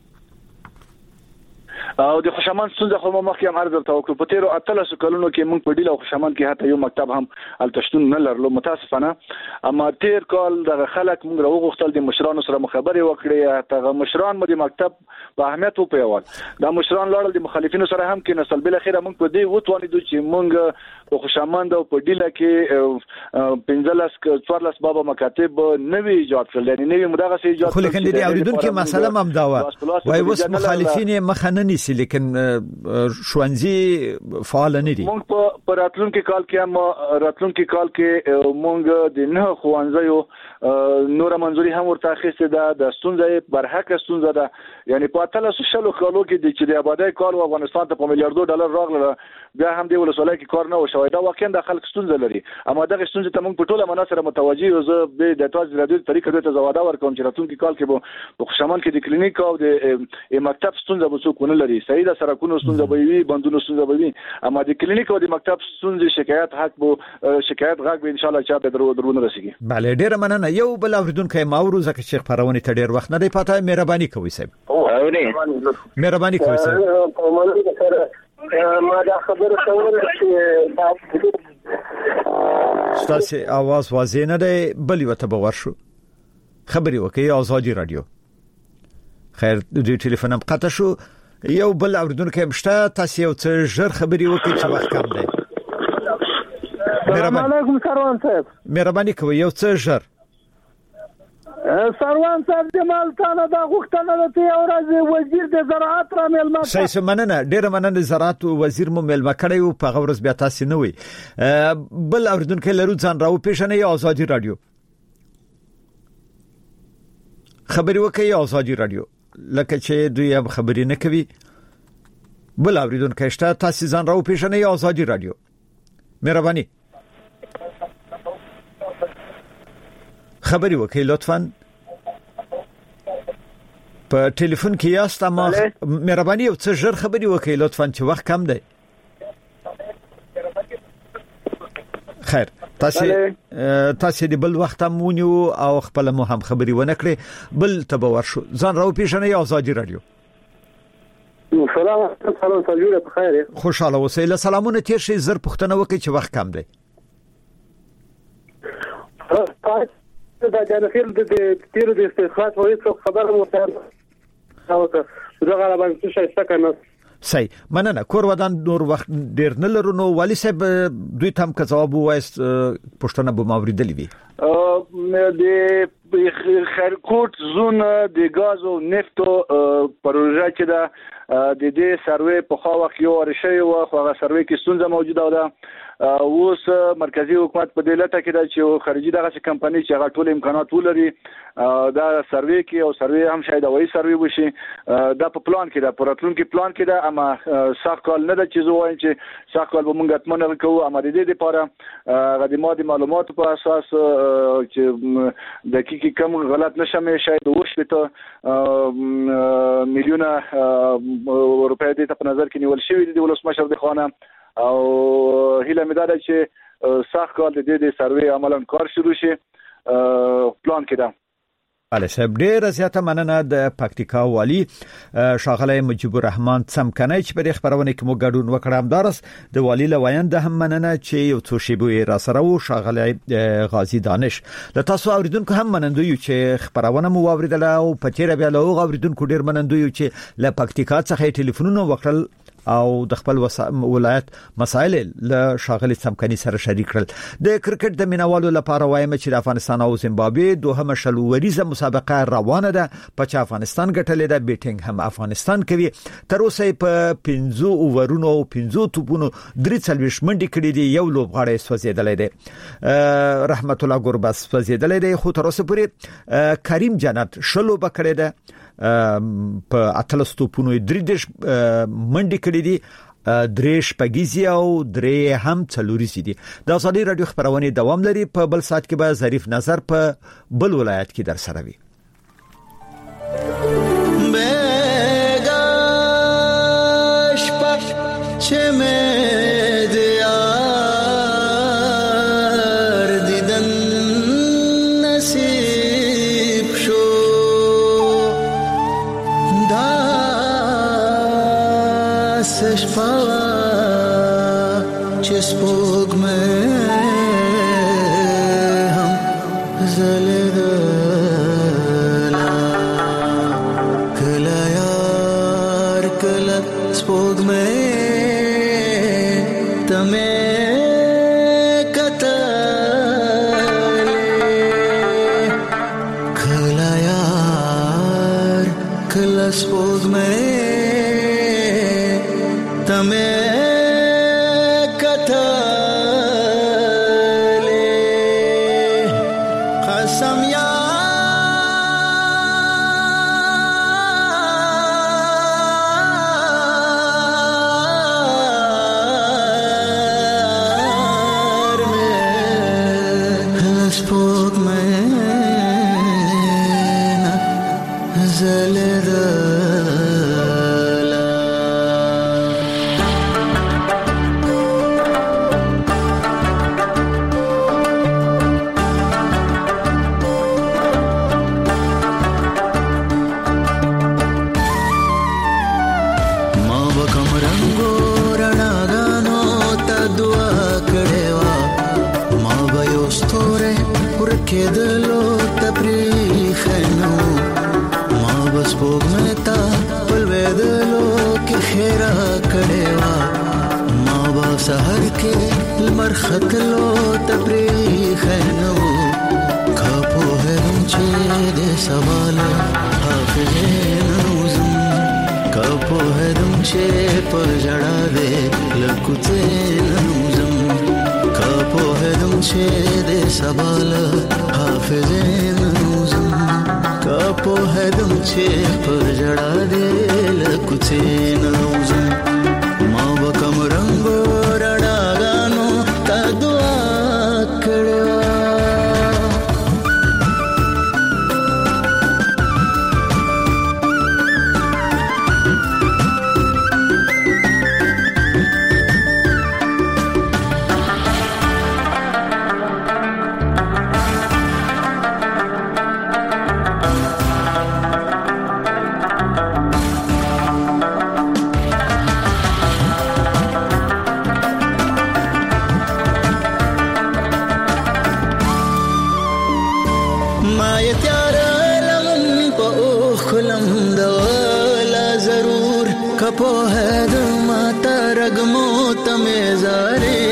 او د خوشامان ستونزه خو مخکې هم عرض ورته وکړو. په تیرو اتلسو کلونو کې موږ په ډیله او خوشامان کې حتی یو مکتب هم التشتون نه لرلو متاسفانه. اما تیر کال د خلک موږ راوغختل د مشرانو سره مخابره وکړي، هغه مشران مو د مکتب په اهمیت او پیوال دا مشران لاړل د مخالفینو سره هم کې نسل بل اخیره موږ په دې وټوانیدو چې موږ په خوشامان او په ډیله کې پنځلس څوارلس بابا مکاتب نوی ایجاد کړل، یعنی نوی مدغه سي ایجاد کړل.
خو لیکن د اوریدونکو مسله هم دا وای وس مخالفین مخننی سي لیکن شوانځي فعال نه دي.
موږ په راتلونکي کال کې هم راتلونکي کال کې موږ د نه خوانځیو نور منځوري هم ورته اخیسته ده. د ستونزې برحق ستونزه ده، یعنی په اتلسو شلو کالو کې چې د آبادی کال افغانستان ته په میلیارډو ډالر راغله بیا هم دی ولسوالۍ کې کار نه وشوي. دا واقعا د خلک ستونزه لري، اما دغه ستونزې ته موږ په ټوله مناسبه متوجي یو. زه به د تاسو رادیو طریقې ته زواده ورکوم چې راتلونکي کال کې په خوشامان کې د کلینیک او د مکتب ستونزه به څوک نه لري. صحیح ده، سرکونو ستونزه به وي، بندونو ستونزه به وي، اما د کلینیک او د مکتب ستونزې شکایت حق به شکایت غږ به ان شاء الله چا به درو درونه رسیږي.
bale ډیر مننه. یو بل اوریدونکو ماورو زکه شیخ پرونی ته ډیر وخت نه دی پاتای، مهرباني کوئ صاحب.
او اوري
مهرباني کوئ صاحب.
ما دا خبره کول چې
ستاسو आवाज واضح نه دی، بل یو ته باور شو خبري وکي آزادي رادیو. خیر د ټلیفون هم قطع شو. یو بل اوریدونکو مشته تاسو یو څه ژر خبري وکي چې وخت کم دی.
السلام علیکم سروان صاحب.
مهرباني کوئ یو څه ژر.
سروان صاحب د مالتانه دا غوښتنه ده چې اورځ وزیر د زراعت را ملما
صحیح سمننه ډیر مننه. زراعت وزیر مو ملما کړی او په غورز بیا تاسو نه وي. بل اوریدونکو لرو ځان راو پیښنه یا آزادي رادیو خبري وکي آزادي رادیو لکه چې دوی هم خبري نه کوي. بل اوریدونکو شته تاسو ځان راو پیښنه یا آزادي رادیو مهرباني خبري وکي لطفاً. په ټلیفون کې یاست اما مهرباني یو څه ژر خبري وکي لطفاً چې وخت کم دی. خیر تاسو تاسو دی بل وخت هم ونیو او خپل مو هم خبري ونه کړې. بل تبور شو ځان راو پیښنه یا آزادي رادیو.
سلام سلام سلام په خیر.
خوشاله اوسئ. له سلامونه تیر شي زر پښتنه وکي چې وخت کم دی.
دا د خیر د تیر د استخراج وایي څو خبره مو ته او ته دغه لا باندې څه شي کنه.
صحیح مننه. کور ودان نور وخت ډیر نه لرونو والی صاحب دوی تم که جواب وایست پښتنه به ماوریدلی وي.
د خیرکوټ زون د غاز او نفتو پروژه چې دا د دې سروې په خوا وخت یو ورشي او هغه سروې کې ستونزه موجوده ده. اوس مرکزی حکومت په دې لټه کې ده چې خارجي دغه کمپنۍ چې هغه ټول امکانات ولري دا سروې کې او سروې هم شاید وایي سروې وشي. دا په پلان کې ده، په راتلونکي پلان کې ده، اما سخت کال نه ده چې زه وایم چې سخت کال به موږ اتمنه کوو. اما د دې لپاره غدمات معلوماتو په اساس چې دقیقي کم غلط نشم شاید وشي ته میلیونه روپۍ د په نظر کې نیول شوی دی ولسمشر د خانه او هیله مې ده چې سخت کال د دې د سروې عملاً کار شروع شي. پلان کې ده.
علي صاحب ډیر زیاته مننه د پکتیکا والی شاغله مجيب الرحمن څمکنی چې په خبرونه کې مو ګډون وکړم دارس د والی لویند هم مننه چې یو څو شی به را سره و شاغله غازی دانش د تاسو اوریدونکو هم منندوی چې خبرونه مو اوریدله او په تیر بیا له اوریدونکو ډیر منندوی چې له پکتیکا څخه ټلیفونونه وکړل او د خپل ولایت مسائل له شاغلي څمکني سره شریک کړل. د کرکټ د مینوالو لپاره وایم چې د افغانستان او زیمبابوې دوهمه شلوریزه مسابقه روانه ده په چې افغانستان ګټلې ده بیټینګ هم افغانستان کوي. تر اوسه په پنځو اوورونو او پنځو توپونو درې څلويش منډي کړې دي یو لوبغاړی سوځیدلې ده رحمت الله ګورباس سوځیدلې ده خو تر اوسه پورې کریم جنت شلو بکړې ده په اتلستو پونو درې دیش منډي کړې دي درېش پګیزي او درې هم څلوريسي دي. د ازادي رادیو خبرونه دوام لري په بل سات کې به ظریف نظر په بل ولایت کې در سره وي.
بیگاش پخ چه
کپو ہے د ماتا رګمو تمه زاري